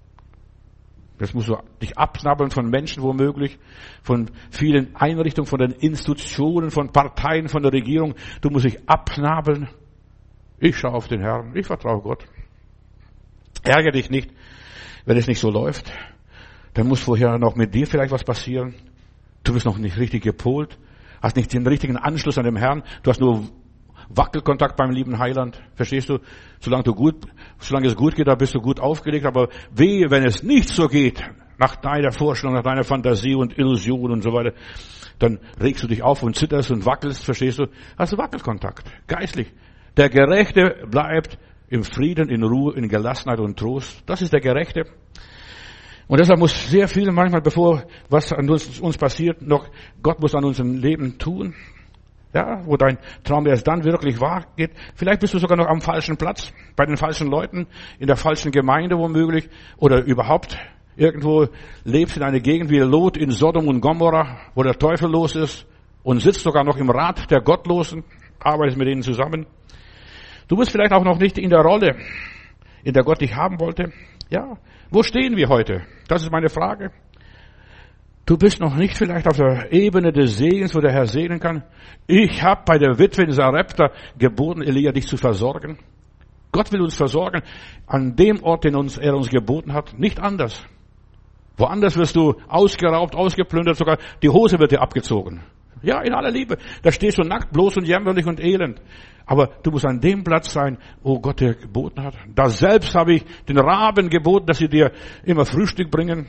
Jetzt musst du dich abknabbeln von Menschen womöglich, von vielen Einrichtungen, von den Institutionen, von Parteien, von der Regierung. Du musst dich abknabbeln. Ich schaue auf den Herrn, ich vertraue Gott. Ärgere dich nicht, wenn es nicht so läuft. Dann muss vorher noch mit dir vielleicht was passieren. Du bist noch nicht richtig gepolt, hast nicht den richtigen Anschluss an dem Herrn. Du hast nur Wackelkontakt beim lieben Heiland. Verstehst du? Solange es gut geht, da bist du gut aufgelegt. Aber wehe, wenn es nicht so geht, nach deiner Vorstellung, nach deiner Fantasie und Illusion und so weiter, dann regst du dich auf und zitterst und wackelst, verstehst du? Hast du Wackelkontakt, geistlich. Der Gerechte bleibt im Frieden, in Ruhe, in Gelassenheit und Trost. Das ist der Gerechte. Und deshalb muss sehr viel manchmal, bevor was an uns passiert, noch Gott muss an unserem Leben tun. Ja, wo dein Traum erst dann wirklich wahr geht. Vielleicht bist du sogar noch am falschen Platz, bei den falschen Leuten, in der falschen Gemeinde womöglich, oder überhaupt irgendwo lebst in einer Gegend wie Lot in Sodom und Gomorra, wo der Teufel los ist und sitzt sogar noch im Rat der Gottlosen, arbeitest mit ihnen zusammen. Du bist vielleicht auch noch nicht in der Rolle, in der Gott dich haben wollte. Ja, wo stehen wir heute? Das ist meine Frage. Du bist noch nicht vielleicht auf der Ebene des Segens, wo der Herr segnen kann. Ich habe bei der Witwe in Sarepta geboten, Elia, dich zu versorgen. Gott will uns versorgen an dem Ort, den er uns geboten hat, nicht anders. Woanders wirst du ausgeraubt, ausgeplündert, sogar die Hose wird dir abgezogen. Ja, in aller Liebe. Da stehst du nackt, bloß und jämmerlich und elend. Aber du musst an dem Platz sein, wo Gott dir geboten hat. Da selbst habe ich den Raben geboten, dass sie dir immer Frühstück bringen.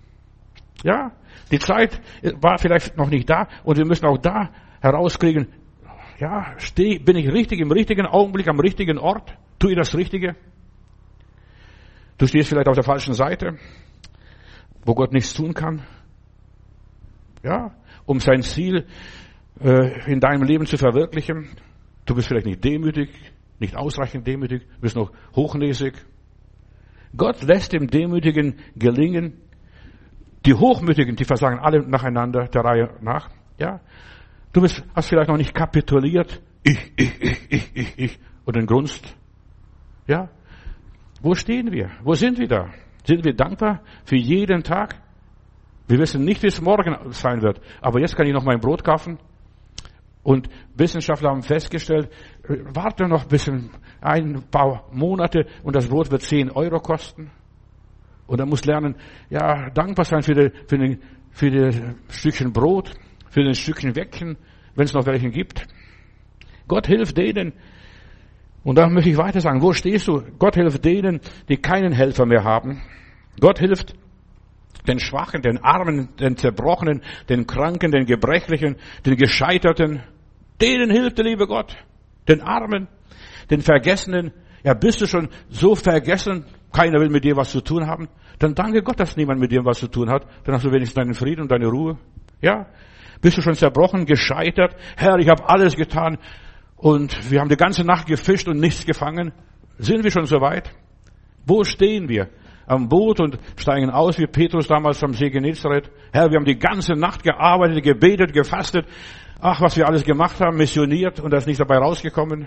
Ja, die Zeit war vielleicht noch nicht da und wir müssen auch da herauskriegen, ja, bin ich richtig im richtigen Augenblick am richtigen Ort? Tue ich das Richtige? Du stehst vielleicht auf der falschen Seite, wo Gott nichts tun kann. Ja, um sein Ziel in deinem Leben zu verwirklichen. Du bist vielleicht nicht demütig, nicht ausreichend demütig, du bist noch hochnäsig. Gott lässt dem Demütigen gelingen. Die Hochmütigen, die versagen alle nacheinander, der Reihe nach. Ja, du hast vielleicht noch nicht kapituliert. Ich. Und dann grunzt. Ja, wo stehen wir? Wo sind wir da? Sind wir dankbar für jeden Tag? Wir wissen nicht, wie es morgen sein wird. Aber jetzt kann ich noch mein Brot kaufen. Und Wissenschaftler haben festgestellt, warte noch ein paar Monate und das Brot wird 10 Euro kosten. Und er muss lernen, ja, dankbar sein für das Stückchen Brot, für das Stückchen Weckchen, wenn es noch welchen gibt. Gott hilft denen. Und da möchte ich weiter sagen, wo stehst du? Gott hilft denen, die keinen Helfer mehr haben. Gott hilft den Schwachen, den Armen, den Zerbrochenen, den Kranken, den Gebrechlichen, den Gescheiterten. Denen hilft der liebe Gott. Den Armen, den Vergessenen. Ja, bist du schon so vergessen, keiner will mit dir was zu tun haben? Dann danke Gott, dass niemand mit dir was zu tun hat. Dann hast du wenigstens deinen Frieden und deine Ruhe. Ja, bist du schon zerbrochen, gescheitert? Herr, ich habe alles getan und wir haben die ganze Nacht gefischt und nichts gefangen. Sind wir schon so weit? Wo stehen wir? Am Boot und steigen aus, wie Petrus damals am See Genezareth. Herr, wir haben die ganze Nacht gearbeitet, gebetet, gefastet. Ach, was wir alles gemacht haben, missioniert und da ist nichts dabei rausgekommen.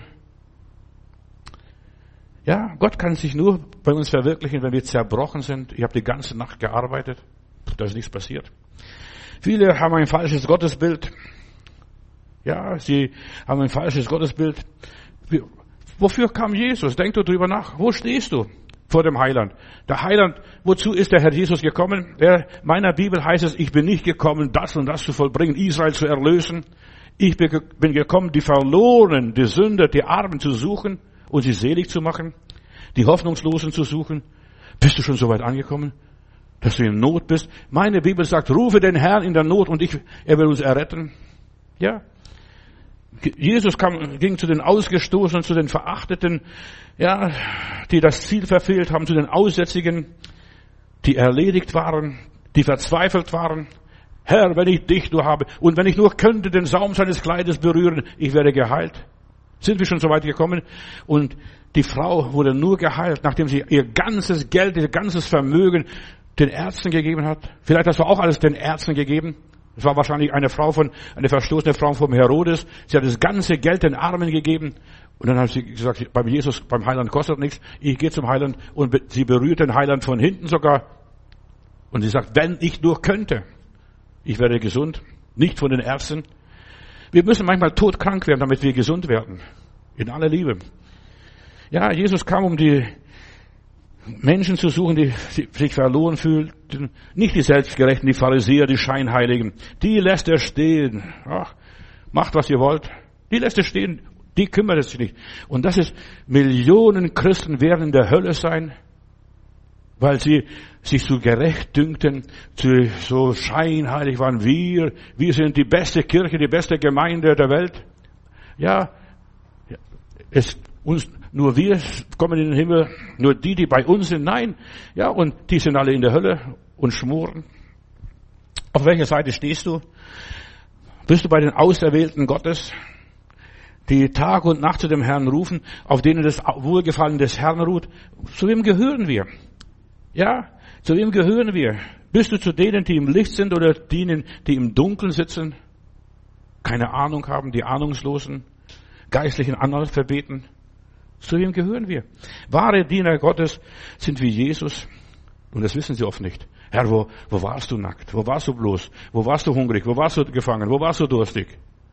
Ja, Gott kann sich nur bei uns verwirklichen, wenn wir zerbrochen sind. Ich habe die ganze Nacht gearbeitet. Da ist nichts passiert. Viele haben ein falsches Gottesbild. Ja, sie haben ein falsches Gottesbild. Wofür kam Jesus? Denk du drüber nach. Wo stehst du vor dem Heiland? Der Heiland, wozu ist der Herr Jesus gekommen? In meiner Bibel heißt es, ich bin nicht gekommen, das und das zu vollbringen, Israel zu erlösen. Ich bin gekommen, die Verlorenen, die Sünder, die Armen zu suchen und sie selig zu machen, die Hoffnungslosen zu suchen. Bist du schon so weit angekommen, dass du in Not bist? Meine Bibel sagt, rufe den Herrn in der Not und er will uns erretten. Ja. Jesus ging zu den Ausgestoßenen, zu den Verachteten, ja, die das Ziel verfehlt haben, zu den Aussätzigen, die erledigt waren, die verzweifelt waren. Herr, wenn ich dich nur habe und wenn ich nur könnte den Saum seines Kleides berühren, ich werde geheilt. Sind wir schon so weit gekommen? Und die Frau wurde nur geheilt, nachdem sie ihr ganzes Geld, ihr ganzes Vermögen den Ärzten gegeben hat. Vielleicht hast du auch alles den Ärzten gegeben. Es war wahrscheinlich eine verstoßene Frau vom Herodes. Sie hat das ganze Geld den Armen gegeben. Und dann hat sie gesagt, beim Heiland kostet nichts. Ich gehe zum Heiland und sie berührt den Heiland von hinten sogar. Und sie sagt, wenn ich nur könnte, ich werde gesund. Nicht von den Ärzten. Wir müssen manchmal todkrank werden, damit wir gesund werden. In aller Liebe. Ja, Jesus kam, um die Menschen zu suchen, die sich verloren fühlten. Nicht die Selbstgerechten, die Pharisäer, die Scheinheiligen. Die lässt er stehen. Ach, macht, was ihr wollt. Die lässt er stehen. Die kümmert sich nicht. Und das ist, Millionen Christen werden in der Hölle sein, weil sie sich so gerecht dünkten, so scheinheilig waren. Wir sind die beste Kirche, die beste Gemeinde der Welt. Ja, nur wir kommen in den Himmel, nur die bei uns sind, nein. Ja, und die sind alle in der Hölle und schmoren. Auf welcher Seite stehst du? Bist du bei den Auserwählten Gottes, die Tag und Nacht zu dem Herrn rufen, auf denen das Wohlgefallen des Herrn ruht? Zu wem gehören wir? Ja, zu wem gehören wir? Bist du zu denen, die im Licht sind oder denen, die im Dunkeln sitzen? Keine Ahnung haben, die Ahnungslosen, geistlichen Analphabeten? Zu wem gehören wir? Wahre Diener Gottes sind wie Jesus. Und das wissen sie oft nicht. Herr, wo warst du nackt? Wo warst du bloß? Wo warst du hungrig? Wo warst du gefangen? Wo warst du durstig?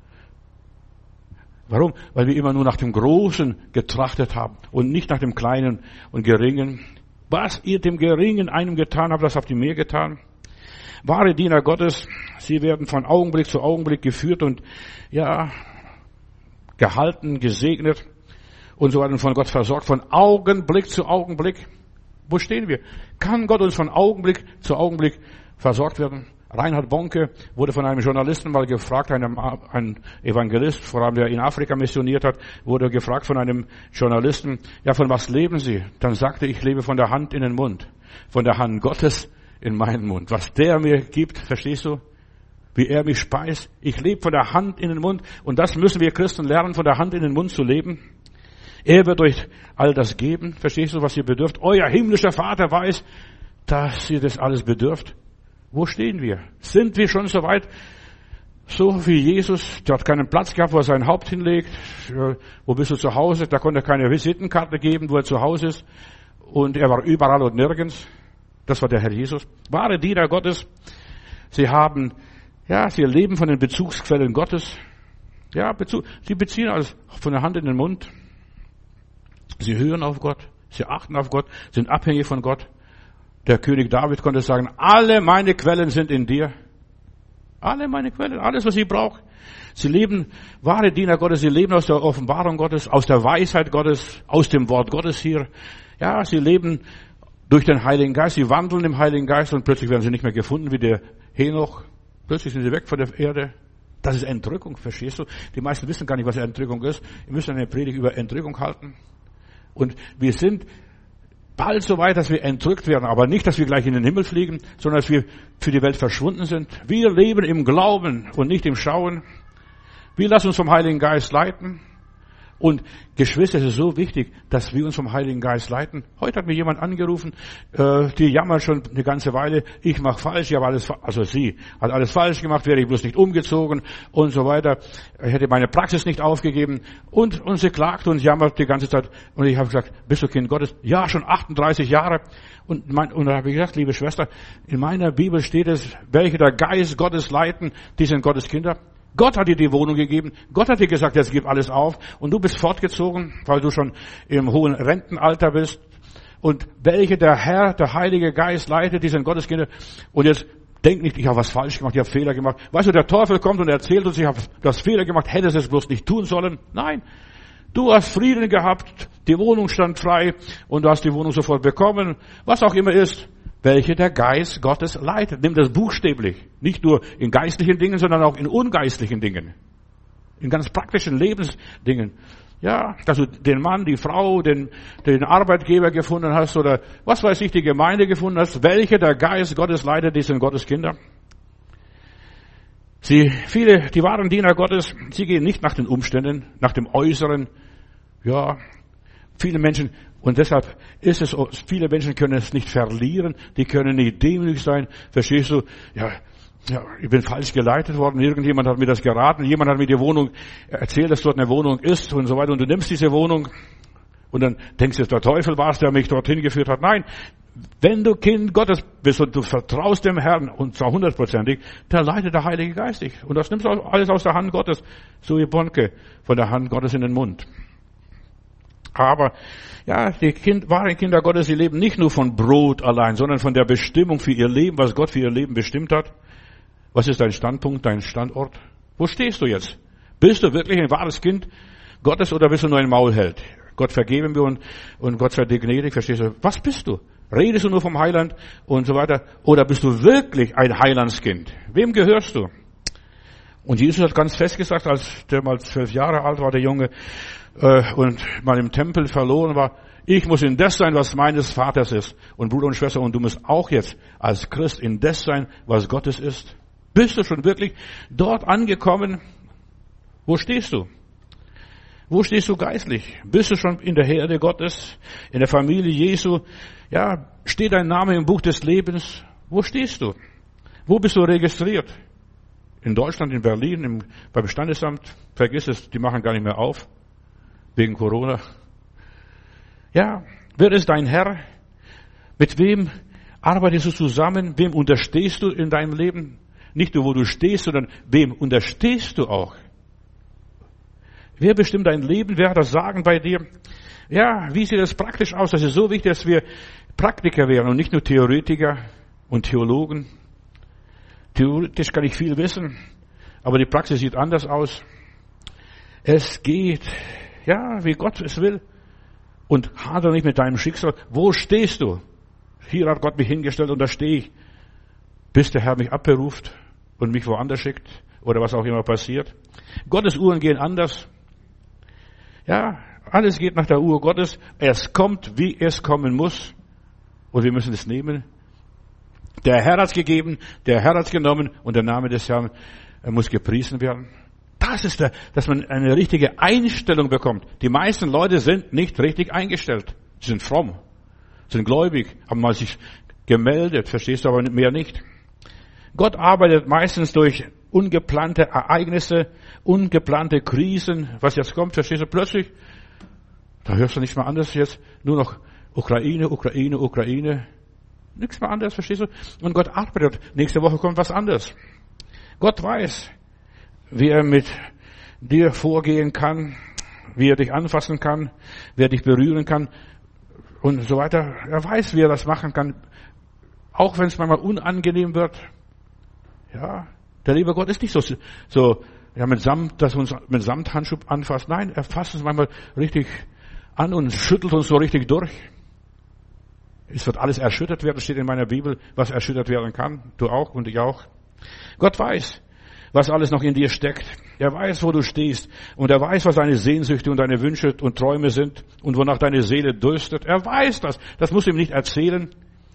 Warum? Weil wir immer nur nach dem Großen getrachtet haben und nicht nach dem Kleinen und Geringen. Was ihr dem Geringen einem getan habt, das habt ihr mir getan. Wahre Diener Gottes, sie werden von Augenblick zu Augenblick geführt und ja, gehalten, gesegnet und so weiter und von Gott versorgt, von Augenblick zu Augenblick. Wo stehen wir? Kann Gott uns von Augenblick zu Augenblick versorgt werden? Reinhard Bonke wurde von einem Journalisten mal gefragt, ein Evangelist, vor allem der in Afrika missioniert hat, wurde gefragt von einem Journalisten, ja, von was leben Sie? Dann sagte ich lebe von der Hand in den Mund, von der Hand Gottes in meinen Mund. Was der mir gibt, verstehst du? Wie er mich speist. Ich lebe von der Hand in den Mund und das müssen wir Christen lernen, von der Hand in den Mund zu leben. Er wird euch all das geben, verstehst du, was ihr bedürft? Euer himmlischer Vater weiß, dass ihr das alles bedürft. Wo stehen wir? Sind wir schon so weit, so wie Jesus, der hat keinen Platz gehabt, wo er sein Haupt hinlegt. Wo bist du zu Hause? Da konnte er keine Visitenkarte geben, wo er zu Hause ist. Und er war überall und nirgends. Das war der Herr Jesus. Wahre Diener Gottes. Sie leben von den Bezugsquellen Gottes. Ja, sie beziehen alles von der Hand in den Mund. Sie hören auf Gott. Sie achten auf Gott. Sind abhängig von Gott. Der König David konnte sagen, alle meine Quellen sind in dir. Alle meine Quellen, alles, was ich brauche. Sie leben, wahre Diener Gottes, sie leben aus der Offenbarung Gottes, aus der Weisheit Gottes, aus dem Wort Gottes hier. Ja, sie leben durch den Heiligen Geist, sie wandeln im Heiligen Geist und plötzlich werden sie nicht mehr gefunden wie der Henoch. Plötzlich sind sie weg von der Erde. Das ist Entrückung, verstehst du? Die meisten wissen gar nicht, was Entrückung ist. Wir müssen eine Predigt über Entrückung halten. Und wir sind bald so weit, dass wir entrückt werden, aber nicht, dass wir gleich in den Himmel fliegen, sondern dass wir für die Welt verschwunden sind. Wir leben im Glauben und nicht im Schauen. Wir lassen uns vom Heiligen Geist leiten. Und Geschwister, es ist so wichtig, dass wir uns vom Heiligen Geist leiten. Heute hat mir jemand angerufen, die jammert schon eine ganze Weile, ich mache falsch, sie hat alles falsch gemacht, wäre ich bloß nicht umgezogen und so weiter, hätte meine Praxis nicht aufgegeben und sie klagt und jammert die ganze Zeit. Und ich habe gesagt, bist du Kind Gottes? Ja, schon 38 Jahre. Und da habe ich gesagt, liebe Schwester, in meiner Bibel steht es, welche der Geist Gottes leiten, die sind Gottes Kinder. Gott hat dir die Wohnung gegeben. Gott hat dir gesagt, jetzt gib alles auf. Und du bist fortgezogen, weil du schon im hohen Rentenalter bist. Und welche der Herr, der Heilige Geist leitet, die sind Gottes Kinder. Und jetzt denk nicht, ich habe was falsch gemacht, ich habe Fehler gemacht. Weißt du, der Teufel kommt und erzählt uns, ich habe das Fehler gemacht, hättest es bloß nicht tun sollen. Nein. Du hast Frieden gehabt, die Wohnung stand frei und du hast die Wohnung sofort bekommen. Was auch immer ist. Welche der Geist Gottes leitet. Nimm das buchstäblich. Nicht nur in geistlichen Dingen, sondern auch in ungeistlichen Dingen. In ganz praktischen Lebensdingen. Ja, dass du den Mann, die Frau, den Arbeitgeber gefunden hast oder was weiß ich, die Gemeinde gefunden hast. Welche der Geist Gottes leitet, die sind Gottes Kinder. Die wahren Diener Gottes, sie gehen nicht nach den Umständen, nach dem Äußeren. Ja, viele Menschen, und deshalb ist es, viele Menschen können es nicht verlieren, die können nicht demütig sein. Verstehst du? Ja, ich bin falsch geleitet worden, irgendjemand hat mir das geraten, jemand hat mir die Wohnung erzählt, dass dort eine Wohnung ist und so weiter, und du nimmst diese Wohnung und dann denkst du, der Teufel war es, der mich dorthin geführt hat. Nein, wenn du Kind Gottes bist und du vertraust dem Herrn, und zwar 100%, dann leitet der Heilige Geist dich. Und das nimmst du alles aus der Hand Gottes, so wie Bonke von der Hand Gottes in den Mund. Aber ja, die wahren Kinder Gottes, sie leben nicht nur von Brot allein, sondern von der Bestimmung für ihr Leben, was Gott für ihr Leben bestimmt hat. Was ist dein Standpunkt, dein Standort? Wo stehst du jetzt? Bist du wirklich ein wahres Kind Gottes oder bist du nur ein Maulheld? Gott vergeben wir und Gott sei dir gnädig, verstehst du? Was bist du? Redest du nur vom Heiland und so weiter? Oder bist du wirklich ein Heilandskind? Wem gehörst du? Und Jesus hat ganz fest gesagt, als der mal 12 Jahre alt war, der Junge, und mal im Tempel verloren war, ich muss in das sein, was meines Vaters ist. Und Bruder und Schwester, und du musst auch jetzt als Christ in das sein, was Gottes ist. Bist du schon wirklich dort angekommen? Wo stehst du? Wo stehst du geistlich? Bist du schon in der Herde Gottes, in der Familie Jesu? Ja, steht dein Name im Buch des Lebens? Wo stehst du? Wo bist du registriert? In Deutschland, in Berlin, beim Standesamt? Vergiss es, die machen gar nicht mehr auf. Wegen Corona. Ja, wer ist dein Herr? Mit wem Arbeitest du zusammen? Wem unterstehst du in deinem Leben? Nicht nur, wo du stehst, sondern wem unterstehst du auch? Wer bestimmt dein Leben? Wer hat das Sagen bei dir? Ja, wie sieht das praktisch aus? Das ist so wichtig, dass wir Praktiker werden und nicht nur Theoretiker und Theologen. Theoretisch kann ich viel wissen, aber die Praxis sieht anders aus. Es geht, ja, wie Gott es will. Und hadere nicht mit deinem Schicksal. Wo stehst du? Hier hat Gott mich hingestellt und da stehe ich. Bis der Herr mich abberuft und mich woanders schickt oder was auch immer passiert. Gottes Uhren gehen anders. Ja, alles geht nach der Uhr Gottes. Es kommt, wie es kommen muss. Und wir müssen es nehmen. Der Herr hat es gegeben, der Herr hat es genommen und der Name des Herrn muss gepriesen werden. Das ist dass man eine richtige Einstellung bekommt. Die meisten Leute sind nicht richtig eingestellt. Sie sind fromm, sind gläubig, haben mal sich gemeldet, verstehst du aber mehr nicht. Gott arbeitet meistens durch ungeplante Ereignisse, ungeplante Krisen. Was jetzt kommt, verstehst du plötzlich? Da hörst du nichts mehr anderes jetzt. Nur noch Ukraine, Ukraine, Ukraine. Nichts mehr anderes, verstehst du? Und Gott arbeitet. Nächste Woche kommt was anderes. Gott weiß, wie er mit dir vorgehen kann, wie er dich anfassen kann, wie er dich berühren kann und so weiter. Er weiß, wie er das machen kann. Auch wenn es manchmal unangenehm wird. Ja, der liebe Gott ist nicht so ja, dass uns mit Samthandschuh anfasst. Nein, er fasst uns manchmal richtig an und schüttelt uns so richtig durch. Es wird alles erschüttert werden, steht in meiner Bibel, was erschüttert werden kann. Du auch und ich auch. Gott weiß, was alles noch in dir steckt. Er weiß, wo du stehst. Und er weiß, was deine Sehnsüchte und deine Wünsche und Träume sind und wonach deine Seele dürstet. Er weiß das. Das musst du ihm nicht erzählen.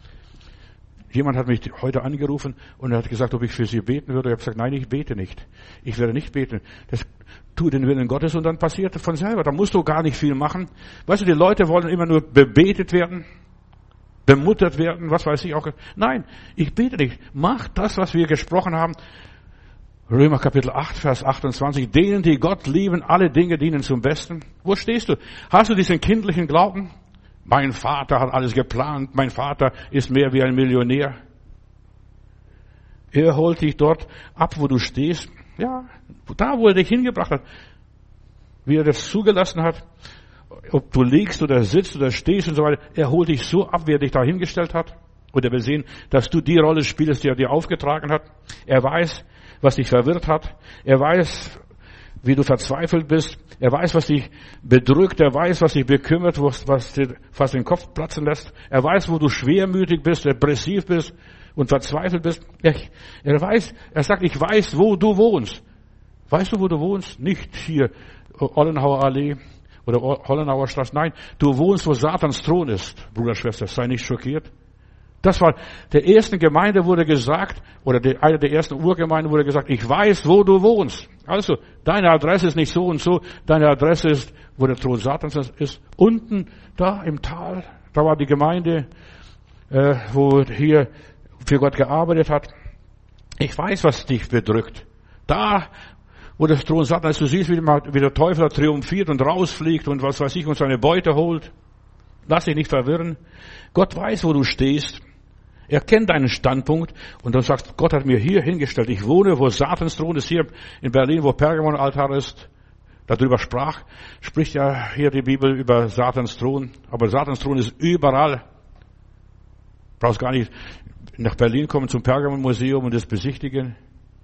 Jemand hat mich heute angerufen und er hat gesagt, ob ich für sie beten würde. Ich habe gesagt, nein, ich bete nicht. Ich werde nicht beten. Das tu den Willen Gottes und dann passiert es von selber. Da musst du gar nicht viel machen. Weißt du, die Leute wollen immer nur bebetet werden, bemuttert werden, was weiß ich auch. Nein, ich bete nicht. Mach das, was wir gesprochen haben. Römer Kapitel 8, Vers 28. Denen, die Gott lieben, alle Dinge dienen zum Besten. Wo stehst du? Hast du diesen kindlichen Glauben? Mein Vater hat alles geplant. Mein Vater ist mehr wie ein Millionär. Er holt dich dort ab, wo du stehst. Ja, da, wo er dich hingebracht hat. Wie er das zugelassen hat. Ob du liegst oder sitzt oder stehst und so weiter. Er holt dich so ab, wie er dich da hingestellt hat. Und er will sehen, dass du die Rolle spielst, die er dir aufgetragen hat. Er weiß, was dich verwirrt hat. Er weiß, wie du verzweifelt bist. Er weiß, was dich bedrückt. Er weiß, was dich bekümmert, was dir fast den Kopf platzen lässt. Er weiß, wo du schwermütig bist, depressiv bist und verzweifelt bist. Er sagt, ich weiß, wo du wohnst. Weißt du, wo du wohnst? Nicht hier Ollenhauer Allee oder Hollenauer Straße. Nein, du wohnst, wo Satans Thron ist. Bruder, Schwester, sei nicht schockiert. Das war, der ersten Gemeinde wurde gesagt, oder einer der ersten Urgemeinden wurde gesagt, ich weiß, wo du wohnst. Also, deine Adresse ist nicht so und so, deine Adresse ist, wo der Thron Satans ist, unten, da im Tal, da war die Gemeinde, wo hier für Gott gearbeitet hat. Ich weiß, was dich bedrückt. Da, wo der Thron Satans ist, du siehst, wie der Teufel triumphiert und rausfliegt und was weiß ich, und seine Beute holt. Lass dich nicht verwirren. Gott weiß, wo du stehst. Er kennt deinen Standpunkt und du sagst, Gott hat mir hier hingestellt. Ich wohne, wo Satans Thron ist, hier in Berlin, wo Pergamon-Altar ist. Darüber spricht ja hier die Bibel über Satans Thron. Aber Satans Thron ist überall. Brauchst gar nicht nach Berlin kommen zum Pergamon-Museum und das besichtigen.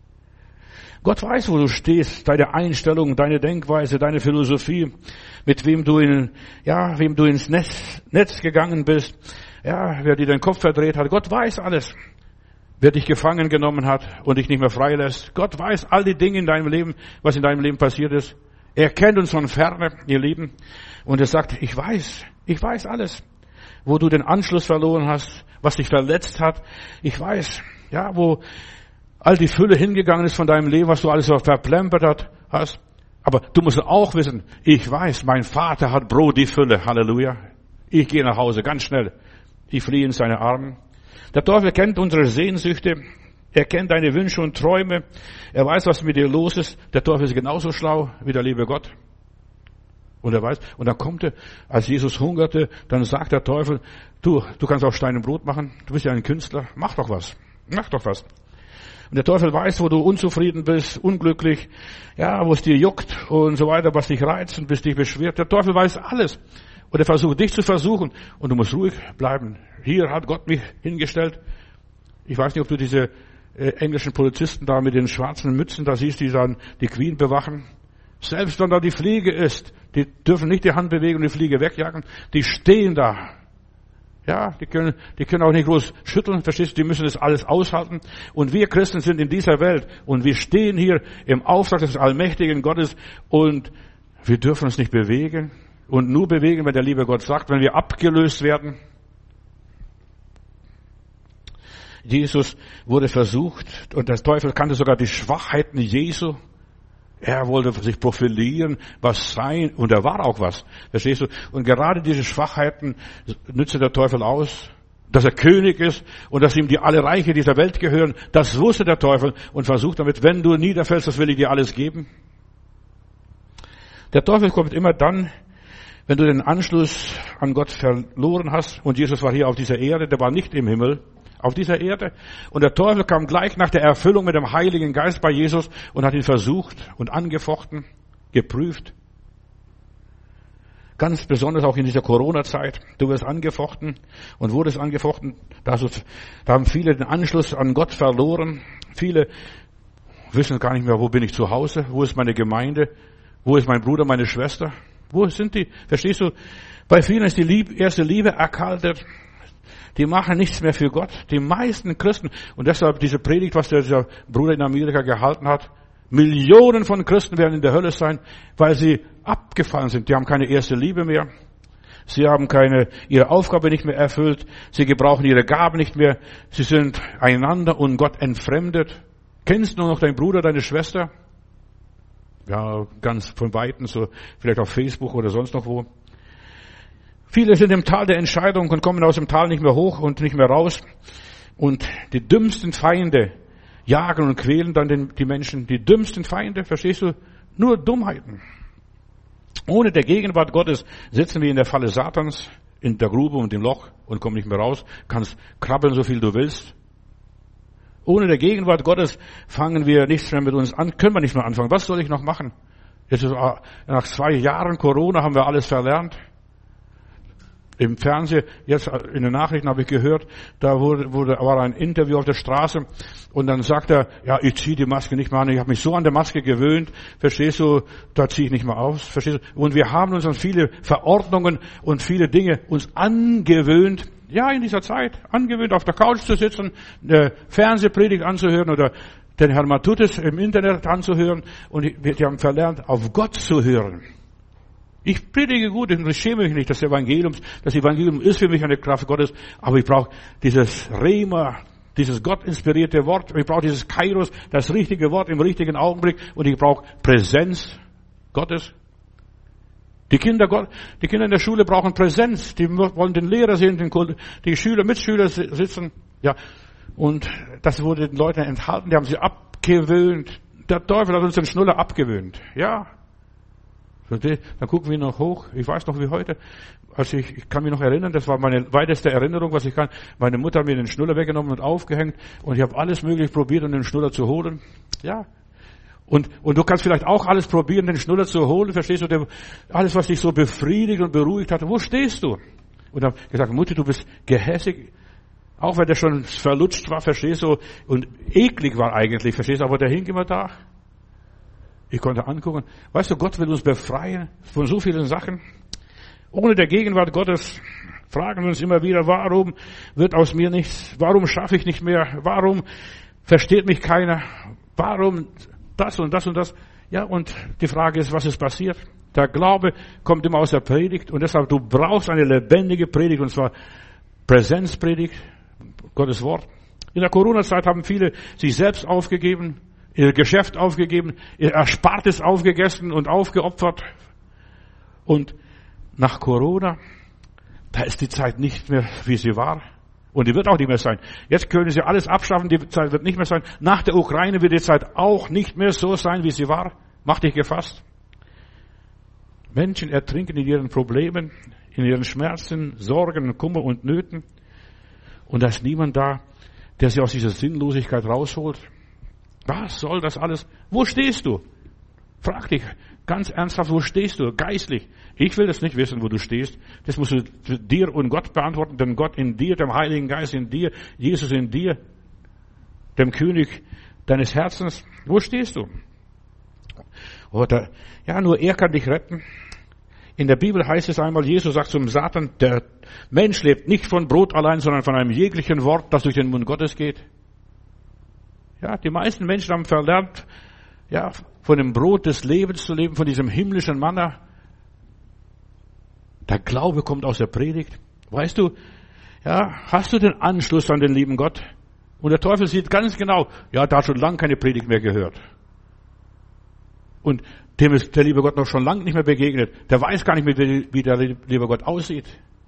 Gott weiß, wo du stehst, deine Einstellung, deine Denkweise, deine Philosophie, mit wem du ins Netz gegangen bist, ja, wer dir den Kopf verdreht hat. Gott weiß alles. Wer dich gefangen genommen hat und dich nicht mehr freilässt. Gott weiß all die Dinge in deinem Leben, was in deinem Leben passiert ist. Er kennt uns von ferne, ihr Lieben. Und er sagt, ich weiß alles. Wo du den Anschluss verloren hast, was dich verletzt hat. Ich weiß, ja, wo all die Fülle hingegangen ist von deinem Leben, was du alles so verplempert hast. Aber du musst auch wissen, ich weiß, mein Vater hat Brot die Fülle. Halleluja. Ich gehe nach Hause, ganz schnell. Ich fliehe in seine Arme. Der Teufel kennt unsere Sehnsüchte. Er kennt deine Wünsche und Träume. Er weiß, was mit dir los ist. Der Teufel ist genauso schlau wie der liebe Gott. Und er weiß, und dann kommt er, als Jesus hungerte, dann sagt der Teufel, du kannst auch Stein und Brot machen, du bist ja ein Künstler, mach doch was. Und der Teufel weiß, wo du unzufrieden bist, unglücklich, ja, wo es dir juckt und so weiter, was dich reizt und bis dich beschwert. Der Teufel weiß alles. Und er versucht, dich zu versuchen. Und du musst ruhig bleiben. Hier hat Gott mich hingestellt. Ich weiß nicht, ob du diese englischen Polizisten da mit den schwarzen Mützen da siehst, die dann die Queen bewachen. Selbst wenn da die Fliege ist, die dürfen nicht die Hand bewegen und die Fliege wegjagen. Die stehen da. Ja, die können auch nicht groß schütteln, verstehst du? Die müssen das alles aushalten. Und wir Christen sind in dieser Welt und wir stehen hier im Auftrag des allmächtigen Gottes und wir dürfen uns nicht bewegen. Und nur bewegen, wenn der liebe Gott sagt, wenn wir abgelöst werden. Jesus wurde versucht und der Teufel kannte sogar die Schwachheiten Jesu. Er wollte sich profilieren, was sein, und er war auch was. Verstehst du? Und gerade diese Schwachheiten nützte der Teufel aus. Dass er König ist und dass ihm alle Reiche dieser Welt gehören, das wusste der Teufel und versucht damit, wenn du niederfällst, das will ich dir alles geben. Der Teufel kommt immer dann, wenn du den Anschluss an Gott verloren hast, und Jesus war hier auf dieser Erde, der war nicht im Himmel, auf dieser Erde. Und der Teufel kam gleich nach der Erfüllung mit dem Heiligen Geist bei Jesus und hat ihn versucht und angefochten, geprüft. Ganz besonders auch in dieser Corona-Zeit. Du wirst angefochten und wurdest angefochten. Da haben viele den Anschluss an Gott verloren. Viele wissen gar nicht mehr, wo bin ich zu Hause, wo ist meine Gemeinde, wo ist mein Bruder, meine Schwester. Wo sind die? Verstehst du? Bei vielen ist die erste Liebe erkaltet. Die machen nichts mehr für Gott. Die meisten Christen. Und deshalb diese Predigt, was dieser Bruder in Amerika gehalten hat. Millionen von Christen werden in der Hölle sein, weil sie abgefallen sind. Die haben keine erste Liebe mehr. Sie haben ihre Aufgabe nicht mehr erfüllt. Sie gebrauchen ihre Gaben nicht mehr. Sie sind einander und Gott entfremdet. Kennst du noch deinen Bruder, deine Schwester? Ja, ganz von Weitem, so vielleicht auf Facebook oder sonst noch wo. Viele sind im Tal der Entscheidung und kommen aus dem Tal nicht mehr hoch und nicht mehr raus. Und die dümmsten Feinde jagen und quälen dann die Menschen. Die dümmsten Feinde, verstehst du? Nur Dummheiten. Ohne der Gegenwart Gottes sitzen wir in der Falle Satans, in der Grube und im Loch und kommen nicht mehr raus. Kannst krabbeln, so viel du willst. Ohne der Gegenwart Gottes fangen wir nichts mehr mit uns an, können wir nicht mehr anfangen. Was soll ich noch machen? Jetzt, nach 2 Jahren Corona haben wir alles verlernt. Im Fernsehen, jetzt in den Nachrichten habe ich gehört, da war ein Interview auf der Straße und dann sagt er, ja, ich ziehe die Maske nicht mehr an, ich habe mich so an der Maske gewöhnt, verstehst du, da ziehe ich nicht mehr aus, verstehst du? Und wir haben uns an viele Verordnungen und viele Dinge uns angewöhnt, ja, in dieser Zeit, angewöhnt, auf der Couch zu sitzen, eine Fernsehpredigt anzuhören oder den Herrn Matutis im Internet anzuhören und wir haben verlernt, auf Gott zu hören. Ich predige gut, ich schäme mich nicht des Evangeliums. Das Evangelium ist für mich eine Kraft Gottes, aber ich brauche dieses Rema, dieses Gott-inspirierte Wort. Ich brauche dieses Kairos, das richtige Wort im richtigen Augenblick und ich brauche Präsenz Gottes. Die Kinder in der Schule brauchen Präsenz. Die wollen den Lehrer sehen, die Mitschüler sitzen. Ja, und das wurde den Leuten enthalten. Die haben sie abgewöhnt. Der Teufel hat uns den Schnuller abgewöhnt. Ja. Dann gucken wir noch hoch. Ich weiß noch wie heute. Also ich kann mich noch erinnern, das war meine weiteste Erinnerung, was ich kann. Meine Mutter hat mir den Schnuller weggenommen und aufgehängt. Und ich habe alles mögliche probiert, um den Schnuller zu holen. Ja. Und du kannst vielleicht auch alles probieren, den Schnuller zu holen. Verstehst du? Alles, was dich so befriedigt und beruhigt hat. Wo stehst du? Und habe gesagt, Mutter, du bist gehässig. Auch wenn der schon verlutscht war, verstehst du? Und eklig war eigentlich, verstehst du? Aber der hing immer da. Ich konnte angucken. Weißt du, Gott will uns befreien von so vielen Sachen. Ohne der Gegenwart Gottes fragen wir uns immer wieder, warum wird aus mir nichts? Warum schaffe ich nicht mehr? Warum versteht mich keiner? Warum das und das und das? Ja, und die Frage ist, was ist passiert? Der Glaube kommt immer aus der Predigt und deshalb, du brauchst eine lebendige Predigt und zwar Präsenzpredigt, Gottes Wort. In der Corona-Zeit haben viele sich selbst aufgegeben, ihr Geschäft aufgegeben, ihr Erspartes aufgegessen und aufgeopfert. Und nach Corona, da ist die Zeit nicht mehr, wie sie war. Und die wird auch nicht mehr sein. Jetzt können sie alles abschaffen, die Zeit wird nicht mehr sein. Nach der Ukraine wird die Zeit auch nicht mehr so sein, wie sie war. Mach dich gefasst. Menschen ertrinken in ihren Problemen, in ihren Schmerzen, Sorgen, Kummer und Nöten. Und da ist niemand da, der sie aus dieser Sinnlosigkeit rausholt. Was soll das alles? Wo stehst du? Frag dich ganz ernsthaft, wo stehst du geistlich? Ich will das nicht wissen, wo du stehst. Das musst du dir und Gott beantworten, denn Gott in dir, dem Heiligen Geist in dir, Jesus in dir, dem König deines Herzens. Wo stehst du? Oder, ja, nur er kann dich retten. In der Bibel heißt es einmal, Jesus sagt zum Satan, der Mensch lebt nicht von Brot allein, sondern von einem jeglichen Wort, das durch den Mund Gottes geht. Ja, die meisten Menschen haben verlernt, ja, von dem Brot des Lebens zu leben, von diesem himmlischen Manna. Der Glaube kommt aus der Predigt. Weißt du, ja, hast du den Anschluss an den lieben Gott? Und der Teufel sieht ganz genau, ja, da hat schon lange keine Predigt mehr gehört. Und dem ist der liebe Gott noch schon lange nicht mehr begegnet. Der weiß gar nicht mehr, wie der liebe Gott aussieht.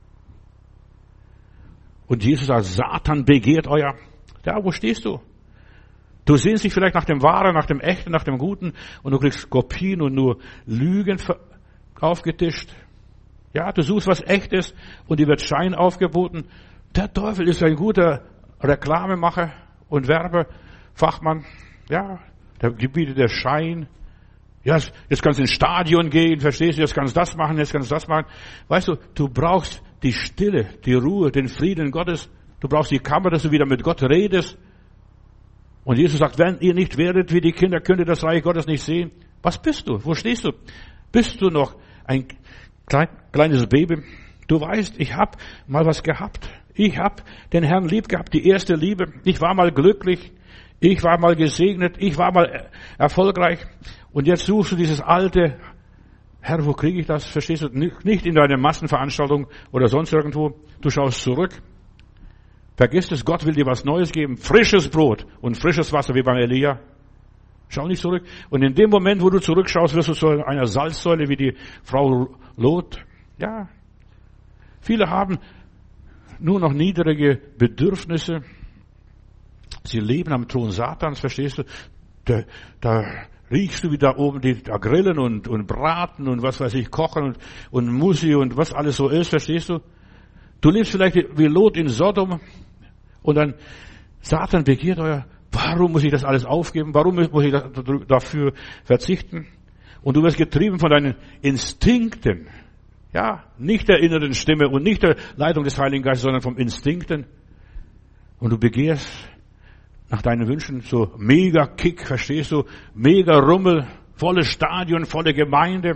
Und Jesus sagt, Satan begehrt euer. Ja, wo stehst du? Du sehnst dich vielleicht nach dem Wahren, nach dem Echten, nach dem Guten und du kriegst Kopien und nur Lügen aufgetischt. Ja, du suchst was Echtes und dir wird Schein aufgeboten. Der Teufel ist ein guter Reklamemacher und Werbefachmann. Ja, der gebietet der Schein. Ja, jetzt kannst du ins Stadion gehen, verstehst du, jetzt kannst du das machen, jetzt kannst du das machen. Weißt du, du brauchst die Stille, die Ruhe, den Frieden Gottes. Du brauchst die Kammer, dass du wieder mit Gott redest. Und Jesus sagt, wenn ihr nicht werdet wie die Kinder, könnt ihr das Reich Gottes nicht sehen. Was bist du? Wo stehst du? Bist du noch ein kleines Baby? Du weißt, ich habe mal was gehabt. Ich habe den Herrn lieb gehabt, die erste Liebe. Ich war mal glücklich. Ich war mal gesegnet. Ich war mal erfolgreich. Und jetzt suchst du dieses alte, Herr, wo kriege ich das? Verstehst du? Nicht in deiner Massenveranstaltung oder sonst irgendwo. Du schaust zurück. Vergiss es, Gott will dir was Neues geben. Frisches Brot und frisches Wasser wie beim Elia. Schau nicht zurück. Und in dem Moment, wo du zurückschaust, wirst du zu einer Salzsäule wie die Frau Lot. Ja. Viele haben nur noch niedrige Bedürfnisse. Sie leben am Thron Satans, verstehst du? Da riechst du, wie da oben die da grillen und braten und was weiß ich, kochen und Musi und was alles so ist, verstehst du? Du lebst vielleicht wie Lot in Sodom und dann Satan begehrt euer, warum muss ich das alles aufgeben? Warum muss ich dafür verzichten? Und du wirst getrieben von deinen Instinkten. Ja, nicht der inneren Stimme und nicht der Leitung des Heiligen Geistes, sondern vom Instinkten. Und du begehrst nach deinen Wünschen so mega Kick, verstehst du? Mega Rummel, volles Stadion, volle Gemeinde.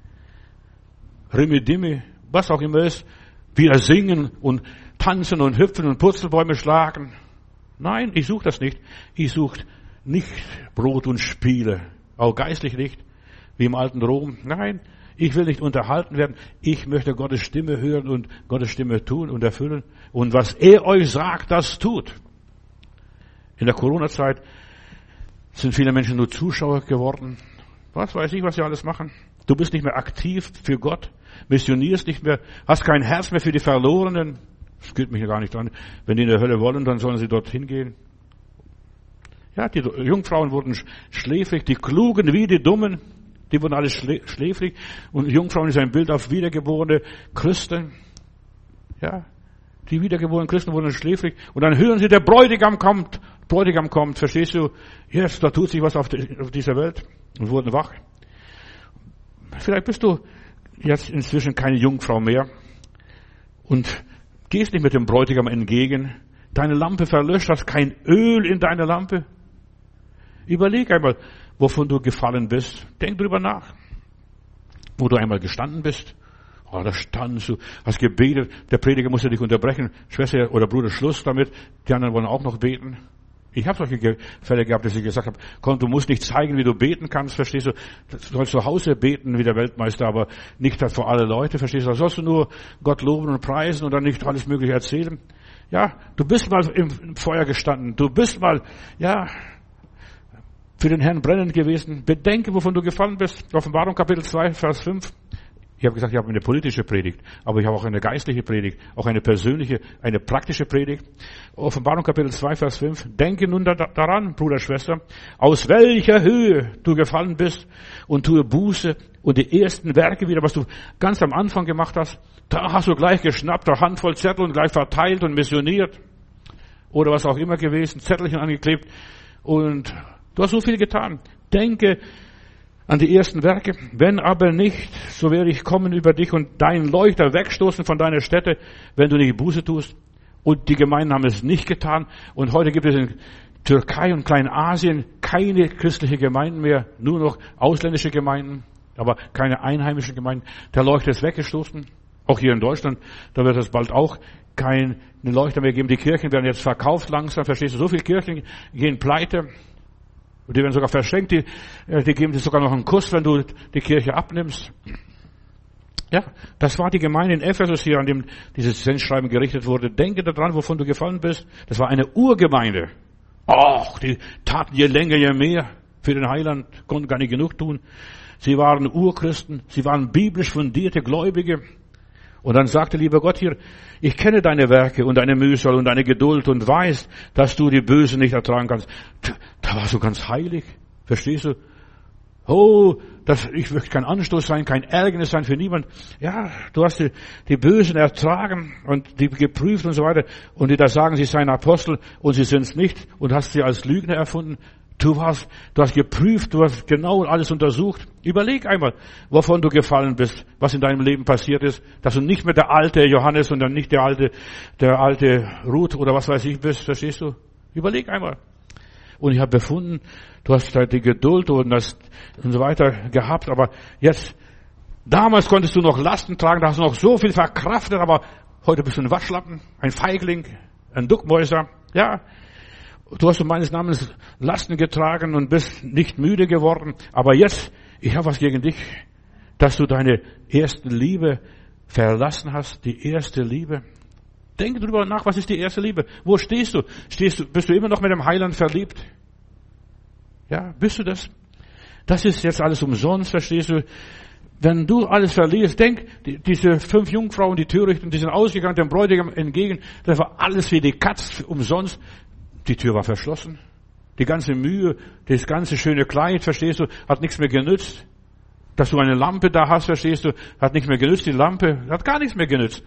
Rimmi-Dimmi, was auch immer ist. Wieder singen und tanzen und hüpfen und Purzelbäume schlagen. Nein, ich suche das nicht. Ich suche nicht Brot und Spiele. Auch geistlich nicht, wie im alten Rom. Nein, ich will nicht unterhalten werden. Ich möchte Gottes Stimme hören und Gottes Stimme tun und erfüllen. Und was er euch sagt, das tut. In der Corona-Zeit sind viele Menschen nur Zuschauer geworden. Was weiß ich, was sie alles machen. Du bist nicht mehr aktiv für Gott, missionierst nicht mehr, hast kein Herz mehr für die Verlorenen. Das geht mich gar nicht an. Wenn die in der Hölle wollen, dann sollen sie dorthin gehen. Ja, die Jungfrauen wurden schläfrig, die Klugen wie die Dummen, die wurden alle schläfrig. Und Jungfrauen ist ein Bild auf wiedergeborene Christen. Ja, die wiedergeborenen Christen wurden schläfrig. Und dann hören sie, der Bräutigam kommt, verstehst du? Jetzt, da tut sich was auf dieser Welt. Und wurden wach. Vielleicht bist du jetzt inzwischen keine Jungfrau mehr und gehst nicht mit dem Bräutigam entgegen. Deine Lampe verlöscht, hast kein Öl in deiner Lampe. Überleg einmal, wovon du gefallen bist. Denk drüber nach. Wo du einmal gestanden bist. Oh, da standst du, hast gebetet. Der Prediger musste dich unterbrechen. Schwester oder Bruder, Schluss damit. Die anderen wollen auch noch beten. Ich habe solche Fälle gehabt, dass ich gesagt habe, komm, du musst nicht zeigen, wie du beten kannst, verstehst du? Du sollst zu Hause beten wie der Weltmeister, aber nicht vor alle Leute, verstehst du? Da sollst du nur Gott loben und preisen und dann nicht alles Mögliche erzählen. Ja, du bist mal im Feuer gestanden. Du bist mal, ja, für den Herrn brennend gewesen. Bedenke, wovon du gefallen bist. Offenbarung Kapitel 2, Vers 5. Ich habe gesagt, ich habe eine politische Predigt, aber ich habe auch eine geistliche Predigt, auch eine persönliche, eine praktische Predigt. Offenbarung Kapitel 2, Vers 5. Denke nun daran, Bruder, Schwester, aus welcher Höhe du gefallen bist und tue Buße und die ersten Werke wieder, was du ganz am Anfang gemacht hast. Da hast du gleich geschnappt, eine Handvoll Zettel und gleich verteilt und missioniert. Oder was auch immer gewesen, Zettelchen angeklebt. Und du hast so viel getan. Denke an die ersten Werke. Wenn aber nicht, so werde ich kommen über dich und deinen Leuchter wegstoßen von deiner Stätte, wenn du nicht Buße tust. Und die Gemeinden haben es nicht getan. Und heute gibt es in Türkei und Kleinasien keine christliche Gemeinden mehr, nur noch ausländische Gemeinden, aber keine einheimischen Gemeinden. Der Leuchter ist weggestoßen. Auch hier in Deutschland, da wird es bald auch keine Leuchter mehr geben. Die Kirchen werden jetzt verkauft langsam, verstehst du? So viele Kirchen gehen pleite. Und die werden sogar verschenkt, die geben dir sogar noch einen Kuss, wenn du die Kirche abnimmst. Ja, das war die Gemeinde in Ephesus hier, an dem dieses Sendschreiben gerichtet wurde. Denke daran, wovon du gefallen bist. Das war eine Urgemeinde. Och, die taten je länger, je mehr für den Heiland, konnten gar nicht genug tun. Sie waren Urchristen, sie waren biblisch fundierte Gläubige. Und dann sagte lieber Gott hier, ich kenne deine Werke und deine Mühsal und deine Geduld und weiß, dass du die Böse nicht ertragen kannst. Da warst du ganz heilig. Verstehst du? Oh, ich möchte kein Anstoß sein, kein Ärgernis sein für niemand. Ja, du hast die Bösen ertragen und die geprüft und so weiter. Und die da sagen, sie seien Apostel und sie sind es nicht und hast sie als Lügner erfunden. Du hast geprüft, du hast genau alles untersucht. Überleg einmal, wovon du gefallen bist, was in deinem Leben passiert ist, dass du nicht mehr der alte Johannes und dann nicht der alte Ruth oder was weiß ich bist, verstehst du? Überleg einmal. Und ich habe befunden, du hast halt die Geduld und so weiter gehabt, aber jetzt, damals konntest du noch Lasten tragen, da hast du noch so viel verkraftet, aber heute bist du ein Waschlappen, ein Feigling, ein Duckmäuser, ja. Du hast um meines Namens Lasten getragen und bist nicht müde geworden. Aber jetzt, ich habe was gegen dich, dass du deine erste Liebe verlassen hast. Die erste Liebe. Denke drüber nach, was ist die erste Liebe? Wo stehst du? Bist du immer noch mit dem Heiland verliebt? Ja, bist du das? Das ist jetzt alles umsonst, verstehst du? Wenn du alles verlierst, denk, diese 5 Jungfrauen, die Törichten, die sind ausgegangen, dem Bräutigam entgegen. Das war alles wie die Katz umsonst. Die Tür war verschlossen. Die ganze Mühe, das ganze schöne Kleid, verstehst du, hat nichts mehr genützt. Dass du eine Lampe da hast, verstehst du, hat nichts mehr genützt. Die Lampe hat gar nichts mehr genützt.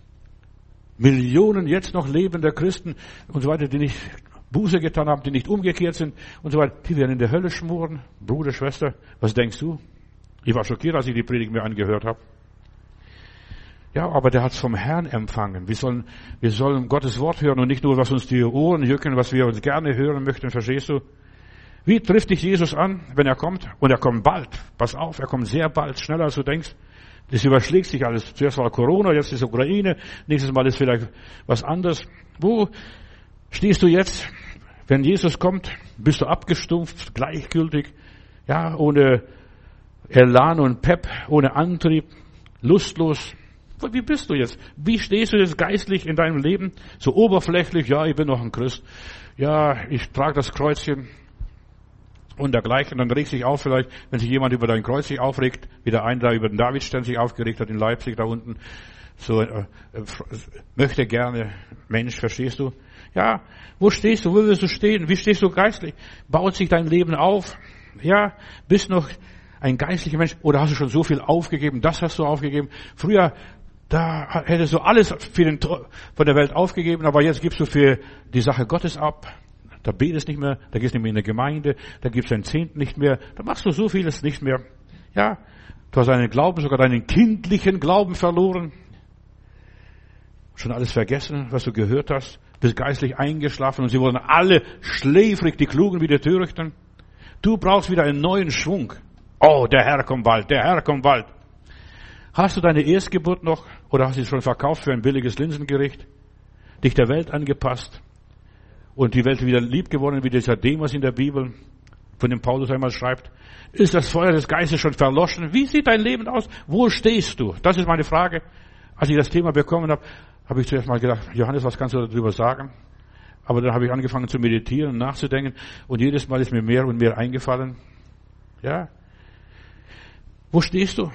Millionen jetzt noch lebender Christen und so weiter, die nicht Buße getan haben, die nicht umgekehrt sind und so weiter, die werden in der Hölle schmoren. Bruder, Schwester, was denkst du? Ich war schockiert, als ich die Predigt mir angehört habe. Ja, aber der hat's vom Herrn empfangen. Wir sollen Gottes Wort hören und nicht nur, was uns die Ohren jucken, was wir uns gerne hören möchten, verstehst du? Wie trifft dich Jesus an, wenn er kommt? Und er kommt bald. Pass auf, er kommt sehr bald, schneller als du denkst. Das überschlägt sich alles. Zuerst war Corona, jetzt ist Ukraine, nächstes Mal ist vielleicht was anderes. Wo stehst du jetzt? Wenn Jesus kommt, bist du abgestumpft, gleichgültig, ja, ohne Elan und Pep, ohne Antrieb, lustlos. Wie bist du jetzt? Wie stehst du jetzt geistlich in deinem Leben? So oberflächlich, ja, ich bin noch ein Christ. Ja, ich trage das Kreuzchen und dergleichen. Dann regt sich auf vielleicht, wenn sich jemand über dein Kreuz sich aufregt, wie der eine da über den Davidstern sich aufgeregt hat in Leipzig da unten. So möchte gerne Mensch, verstehst du? Ja, wo stehst du? Wo willst du stehen? Wie stehst du geistlich? Baut sich dein Leben auf? Ja, bist noch ein geistlicher Mensch oder hast du schon so viel aufgegeben? Das hast du aufgegeben. Früher da hättest du alles von der Welt aufgegeben, aber jetzt gibst du für die Sache Gottes ab. Da betest nicht mehr, da gehst nicht mehr in der Gemeinde, da gibst deinen Zehnten nicht mehr, da machst du so vieles nicht mehr. Ja, du hast deinen Glauben, sogar deinen kindlichen Glauben verloren. Schon alles vergessen, was du gehört hast, bist geistlich eingeschlafen und sie wurden alle schläfrig, die Klugen wie die Törichten. Du brauchst wieder einen neuen Schwung. Oh, der Herr kommt bald, der Herr kommt bald. Hast du deine Erstgeburt noch oder hast du sie schon verkauft für ein billiges Linsengericht? Dich der Welt angepasst und die Welt wieder lieb geworden wie dieser Demas in der Bibel, von dem Paulus einmal schreibt. Ist das Feuer des Geistes schon verloschen? Wie sieht dein Leben aus? Wo stehst du? Das ist meine Frage. Als ich das Thema bekommen habe, habe ich zuerst mal gedacht, Johannes, was kannst du darüber sagen? Aber dann habe ich angefangen zu meditieren und nachzudenken und jedes Mal ist mir mehr und mehr eingefallen. Ja. Wo stehst du?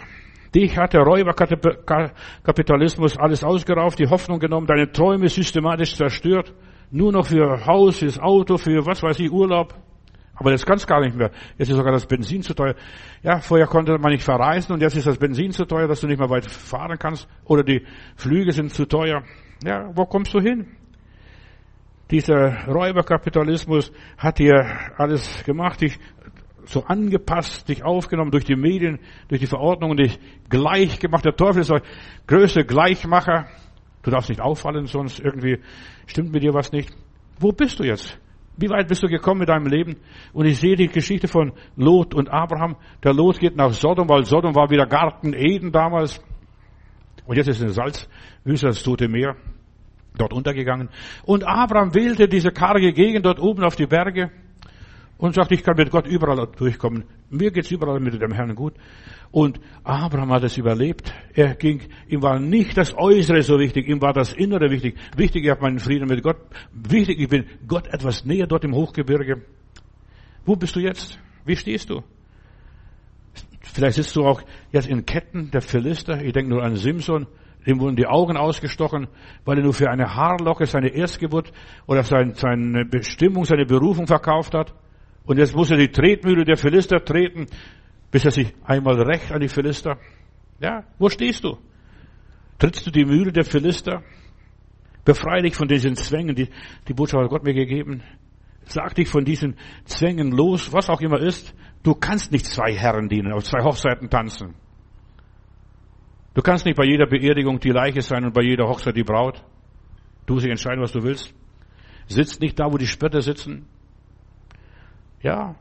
Dich hat der Räuberkapitalismus alles ausgeraubt, die Hoffnung genommen, deine Träume systematisch zerstört. Nur noch für Haus, fürs Auto, für was weiß ich, Urlaub. Aber jetzt kannst du gar nicht mehr. Jetzt ist sogar das Benzin zu teuer. Ja, vorher konnte man nicht verreisen und jetzt ist das Benzin zu teuer, dass du nicht mehr weit fahren kannst. Oder die Flüge sind zu teuer. Ja, wo kommst du hin? Dieser Räuberkapitalismus hat dir alles gemacht, dich so angepasst, dich aufgenommen durch die Medien, durch die Verordnungen, dich gleich gemacht. Der Teufel ist der größte Gleichmacher. Du darfst nicht auffallen, sonst irgendwie stimmt mit dir was nicht. Wo bist du jetzt? Wie weit bist du gekommen mit deinem Leben? Und ich sehe die Geschichte von Lot und Abraham. Der Lot geht nach Sodom, weil Sodom war wieder Garten Eden damals. Und jetzt ist eine Salzwüste, das Tote Meer, dort untergegangen. Und Abraham wählte diese karge Gegend dort oben auf die Berge und sagte, ich kann mit Gott überall durchkommen. Mir geht's überall mit dem Herrn gut. Und Abraham hat es überlebt. Ihm war nicht das Äußere so wichtig, ihm war das Innere wichtig. Wichtig, ich habe meinen Frieden mit Gott. Wichtig, ich bin Gott etwas näher dort im Hochgebirge. Wo bist du jetzt? Wie stehst du? Vielleicht sitzt du auch jetzt in Ketten der Philister. Ich denke nur an Simson. Dem wurden die Augen ausgestochen, weil er nur für eine Haarlocke seine Erstgeburt oder seine Bestimmung, seine Berufung verkauft hat. Und jetzt muss er die Tretmühle der Philister treten, bis er sich einmal rächt an die Philister. Ja, wo stehst du? Trittst du die Mühle der Philister? Befreie dich von diesen Zwängen, die Botschaft hat Gott mir gegeben. Sag dich von diesen Zwängen los, was auch immer ist. Du kannst nicht zwei Herren dienen, auf zwei Hochzeiten tanzen. Du kannst nicht bei jeder Beerdigung die Leiche sein und bei jeder Hochzeit die Braut. Du musst dich entscheiden, was du willst. Sitzt nicht da, wo die Spötter sitzen. Ja.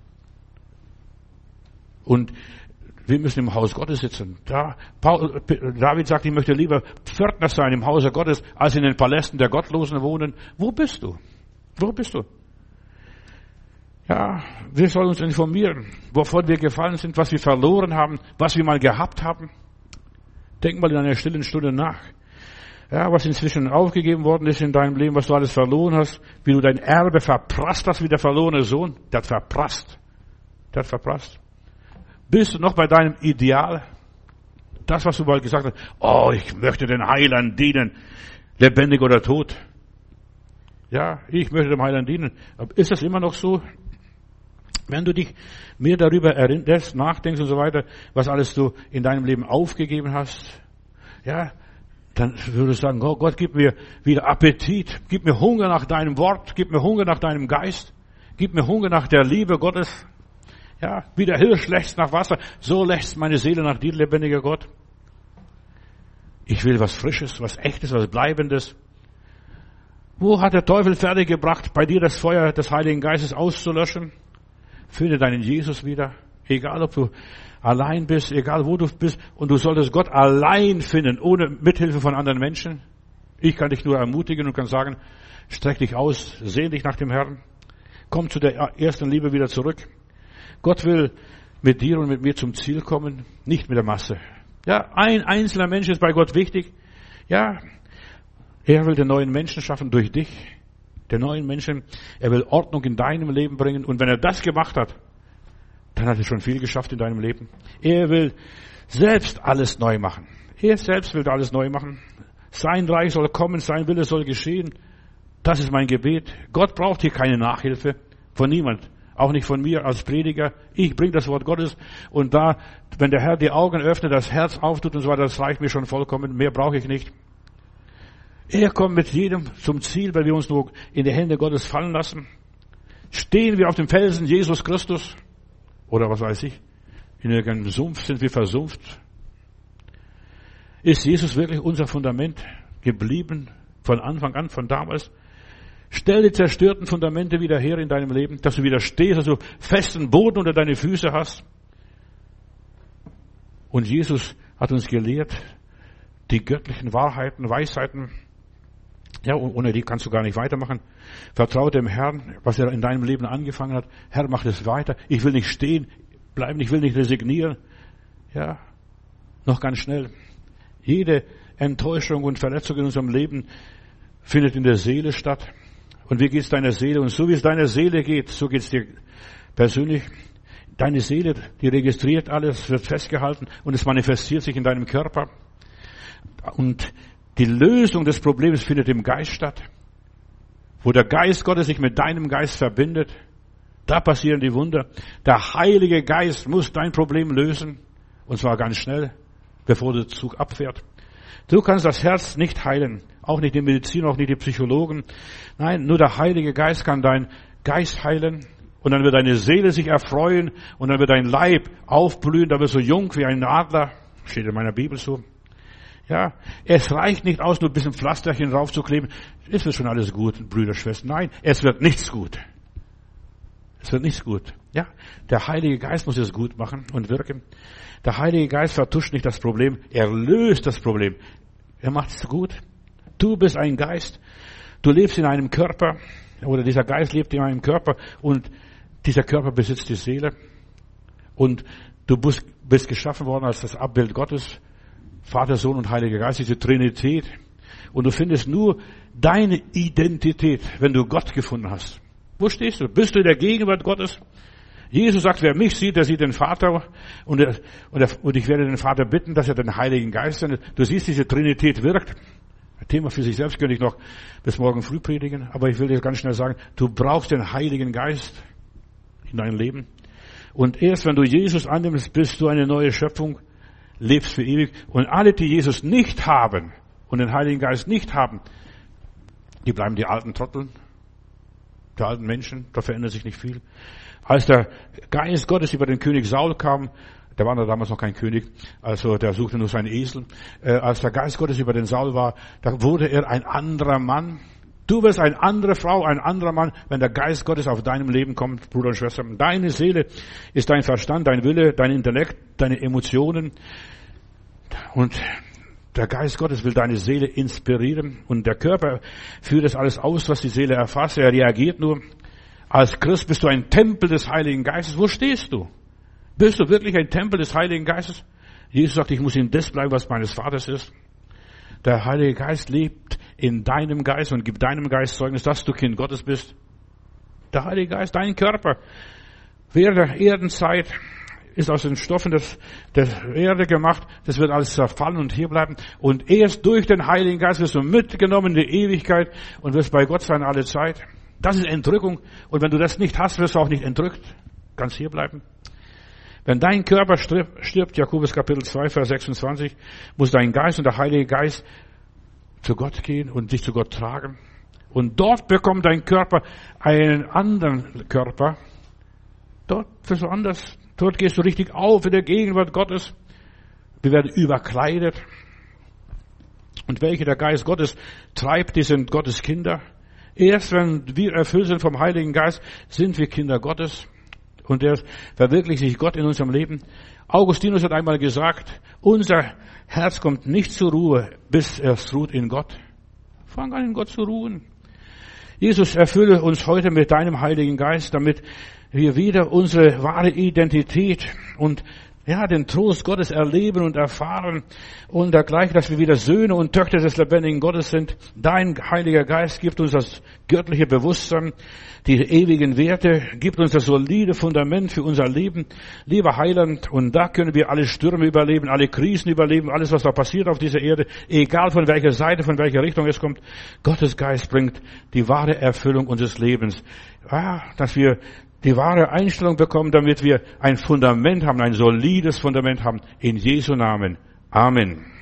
Und wir müssen im Haus Gottes sitzen. David sagt, ich möchte lieber Pförtner sein im Hause Gottes, als in den Palästen der Gottlosen wohnen. Wo bist du? Wo bist du? Ja, wir sollen uns informieren, wovon wir gefallen sind, was wir verloren haben, was wir mal gehabt haben. Denk mal in einer stillen Stunde nach. Ja, was inzwischen aufgegeben worden ist in deinem Leben, was du alles verloren hast, wie du dein Erbe verprasst hast wie der verlorene Sohn. Der hat verprasst. Der hat verprasst. Bist du noch bei deinem Ideal? Das, was du mal gesagt hast, oh, ich möchte den Heiland dienen, lebendig oder tot. Ja, ich möchte dem Heiland dienen. Aber ist das immer noch so? Wenn du dich mehr darüber erinnerst, nachdenkst und so weiter, was alles du in deinem Leben aufgegeben hast, ja, dann würdest du sagen, oh Gott, gib mir wieder Appetit, gib mir Hunger nach deinem Wort, gib mir Hunger nach deinem Geist, gib mir Hunger nach der Liebe Gottes. Ja, wie der Hirsch lechzt nach Wasser, so lechzt meine Seele nach dir, lebendiger Gott. Ich will was Frisches, was Echtes, was Bleibendes. Wo hat der Teufel fertiggebracht, bei dir das Feuer des Heiligen Geistes auszulöschen? Finde deinen Jesus wieder, egal ob du allein bist, egal wo du bist, und du solltest Gott allein finden, ohne Mithilfe von anderen Menschen. Ich kann dich nur ermutigen und kann sagen, streck dich aus, sehn dich nach dem Herrn, komm zu der ersten Liebe wieder zurück. Gott will mit dir und mit mir zum Ziel kommen, nicht mit der Masse. Ja, ein einzelner Mensch ist bei Gott wichtig. Ja, er will den neuen Menschen schaffen durch dich. Der neuen Menschen, er will Ordnung in deinem Leben bringen. Und wenn er das gemacht hat, dann hat er schon viel geschafft in deinem Leben. Er will selbst alles neu machen. Er selbst will alles neu machen. Sein Reich soll kommen, sein Wille soll geschehen. Das ist mein Gebet. Gott braucht hier keine Nachhilfe von niemand. Auch nicht von mir als Prediger. Ich bringe das Wort Gottes. Und da, wenn der Herr die Augen öffnet, das Herz auftut und so weiter, das reicht mir schon vollkommen. Mehr brauche ich nicht. Er kommt mit jedem zum Ziel, weil wir uns nur in die Hände Gottes fallen lassen. Stehen wir auf dem Felsen Jesus Christus? Oder was weiß ich? In irgendeinem Sumpf sind wir versumpft. Ist Jesus wirklich unser Fundament geblieben? Von Anfang an, von damals? Stell die zerstörten Fundamente wieder her in deinem Leben, dass du wieder stehst, dass du festen Boden unter deine Füße hast. Und Jesus hat uns gelehrt, die göttlichen Wahrheiten, Weisheiten, ja, ohne die kannst du gar nicht weitermachen. Vertraue dem Herrn, was er in deinem Leben angefangen hat. Herr, mach das weiter. Ich will nicht stehen bleiben, ich will nicht resignieren. Ja, noch ganz schnell. Jede Enttäuschung und Verletzung in unserem Leben findet in der Seele statt. Und wie geht's deiner Seele? Und so wie es deiner Seele geht, so geht's dir persönlich. Deine Seele, die registriert alles, wird festgehalten und es manifestiert sich in deinem Körper. Und die Lösung des Problems findet im Geist statt. Wo der Geist Gottes sich mit deinem Geist verbindet, da passieren die Wunder. Der Heilige Geist muss dein Problem lösen. Und zwar ganz schnell, bevor der Zug abfährt. Du kannst das Herz nicht heilen. Auch nicht die Medizin, auch nicht die Psychologen. Nein, nur der Heilige Geist kann deinen Geist heilen. Und dann wird deine Seele sich erfreuen. Und dann wird dein Leib aufblühen. Da wird so jung wie ein Adler. Steht in meiner Bibel so. Ja, es reicht nicht aus, nur ein bisschen Pflasterchen raufzukleben. Es wird schon alles gut, Brüder, Schwestern. Nein, es wird nichts gut. Es wird nichts gut. Ja, der Heilige Geist muss es gut machen und wirken. Der Heilige Geist vertuscht nicht das Problem. Er löst das Problem. Er macht es gut. Du bist ein Geist. Du lebst in einem Körper. Oder dieser Geist lebt in einem Körper. Und dieser Körper besitzt die Seele. Und du bist geschaffen worden als das Abbild Gottes. Vater, Sohn und Heiliger Geist, diese Trinität. Und du findest nur deine Identität, wenn du Gott gefunden hast. Wo stehst du? Bist du in der Gegenwart Gottes? Jesus sagt, wer mich sieht, der sieht den Vater. Und ich werde den Vater bitten, dass er den Heiligen Geist sendet. Du siehst, diese Trinität wirkt. Ein Thema für sich selbst könnte ich noch bis morgen früh predigen. Aber ich will dir ganz schnell sagen, du brauchst den Heiligen Geist in deinem Leben. Und erst wenn du Jesus annimmst, bist du eine neue Schöpfung. Lebst für ewig. Und alle, die Jesus nicht haben und den Heiligen Geist nicht haben, die bleiben die alten Trotteln, die alten Menschen, da verändert sich nicht viel. Als der Geist Gottes über den König Saul kam, der war damals noch kein König, also der suchte nur seinen Esel, als der Geist Gottes über den Saul war, da wurde er ein anderer Mann. Du wirst eine andere Frau, ein anderer Mann, wenn der Geist Gottes auf deinem Leben kommt, Bruder und Schwester. Deine Seele ist dein Verstand, dein Wille, dein Intellekt, deine Emotionen. Und der Geist Gottes will deine Seele inspirieren. Und der Körper führt das alles aus, was die Seele erfasst. Er reagiert nur. Als Christ bist du ein Tempel des Heiligen Geistes. Wo stehst du? Bist du wirklich ein Tempel des Heiligen Geistes? Jesus sagt, ich muss in das bleiben, was meines Vaters ist. Der Heilige Geist lebt in deinem Geist und gibt deinem Geist Zeugnis, dass du Kind Gottes bist. Der Heilige Geist, dein Körper, während der Erdenzeit ist aus den Stoffen der Erde gemacht. Das wird alles zerfallen und hier bleiben. Und erst durch den Heiligen Geist wirst du mitgenommen in die Ewigkeit und wirst bei Gott sein alle Zeit. Das ist Entrückung. Und wenn du das nicht hast, wirst du auch nicht entrückt. Kannst hier bleiben. Wenn dein Körper stirbt, Jakobus Kapitel 2, Vers 26, muss dein Geist und der Heilige Geist zu Gott gehen und dich zu Gott tragen. Und dort bekommt dein Körper einen anderen Körper. Dort bist du anders. Dort gehst du richtig auf in der Gegenwart Gottes. Wir werden überkleidet. Und welche der Geist Gottes treibt, die sind Gottes Kinder. Erst wenn wir erfüllt sind vom Heiligen Geist, sind wir Kinder Gottes. Und der verwirklicht sich Gott in unserem Leben. Augustinus hat einmal gesagt, unser Herz kommt nicht zur Ruhe, bis es ruht in Gott. Fang an, in Gott zu ruhen. Jesus, erfülle uns heute mit deinem Heiligen Geist, damit wir wieder unsere wahre Identität und den Trost Gottes erleben und erfahren und dergleichen, dass wir wieder Söhne und Töchter des lebendigen Gottes sind. Dein Heiliger Geist gibt uns das göttliche Bewusstsein, die ewigen Werte, gibt uns das solide Fundament für unser Leben. Lieber Heiland, und da können wir alle Stürme überleben, alle Krisen überleben, alles, was da passiert auf dieser Erde, egal von welcher Seite, von welcher Richtung es kommt. Gottes Geist bringt die wahre Erfüllung unseres Lebens. Dass wir die wahre Einstellung bekommen, damit wir ein Fundament haben, ein solides Fundament haben. In Jesu Namen. Amen.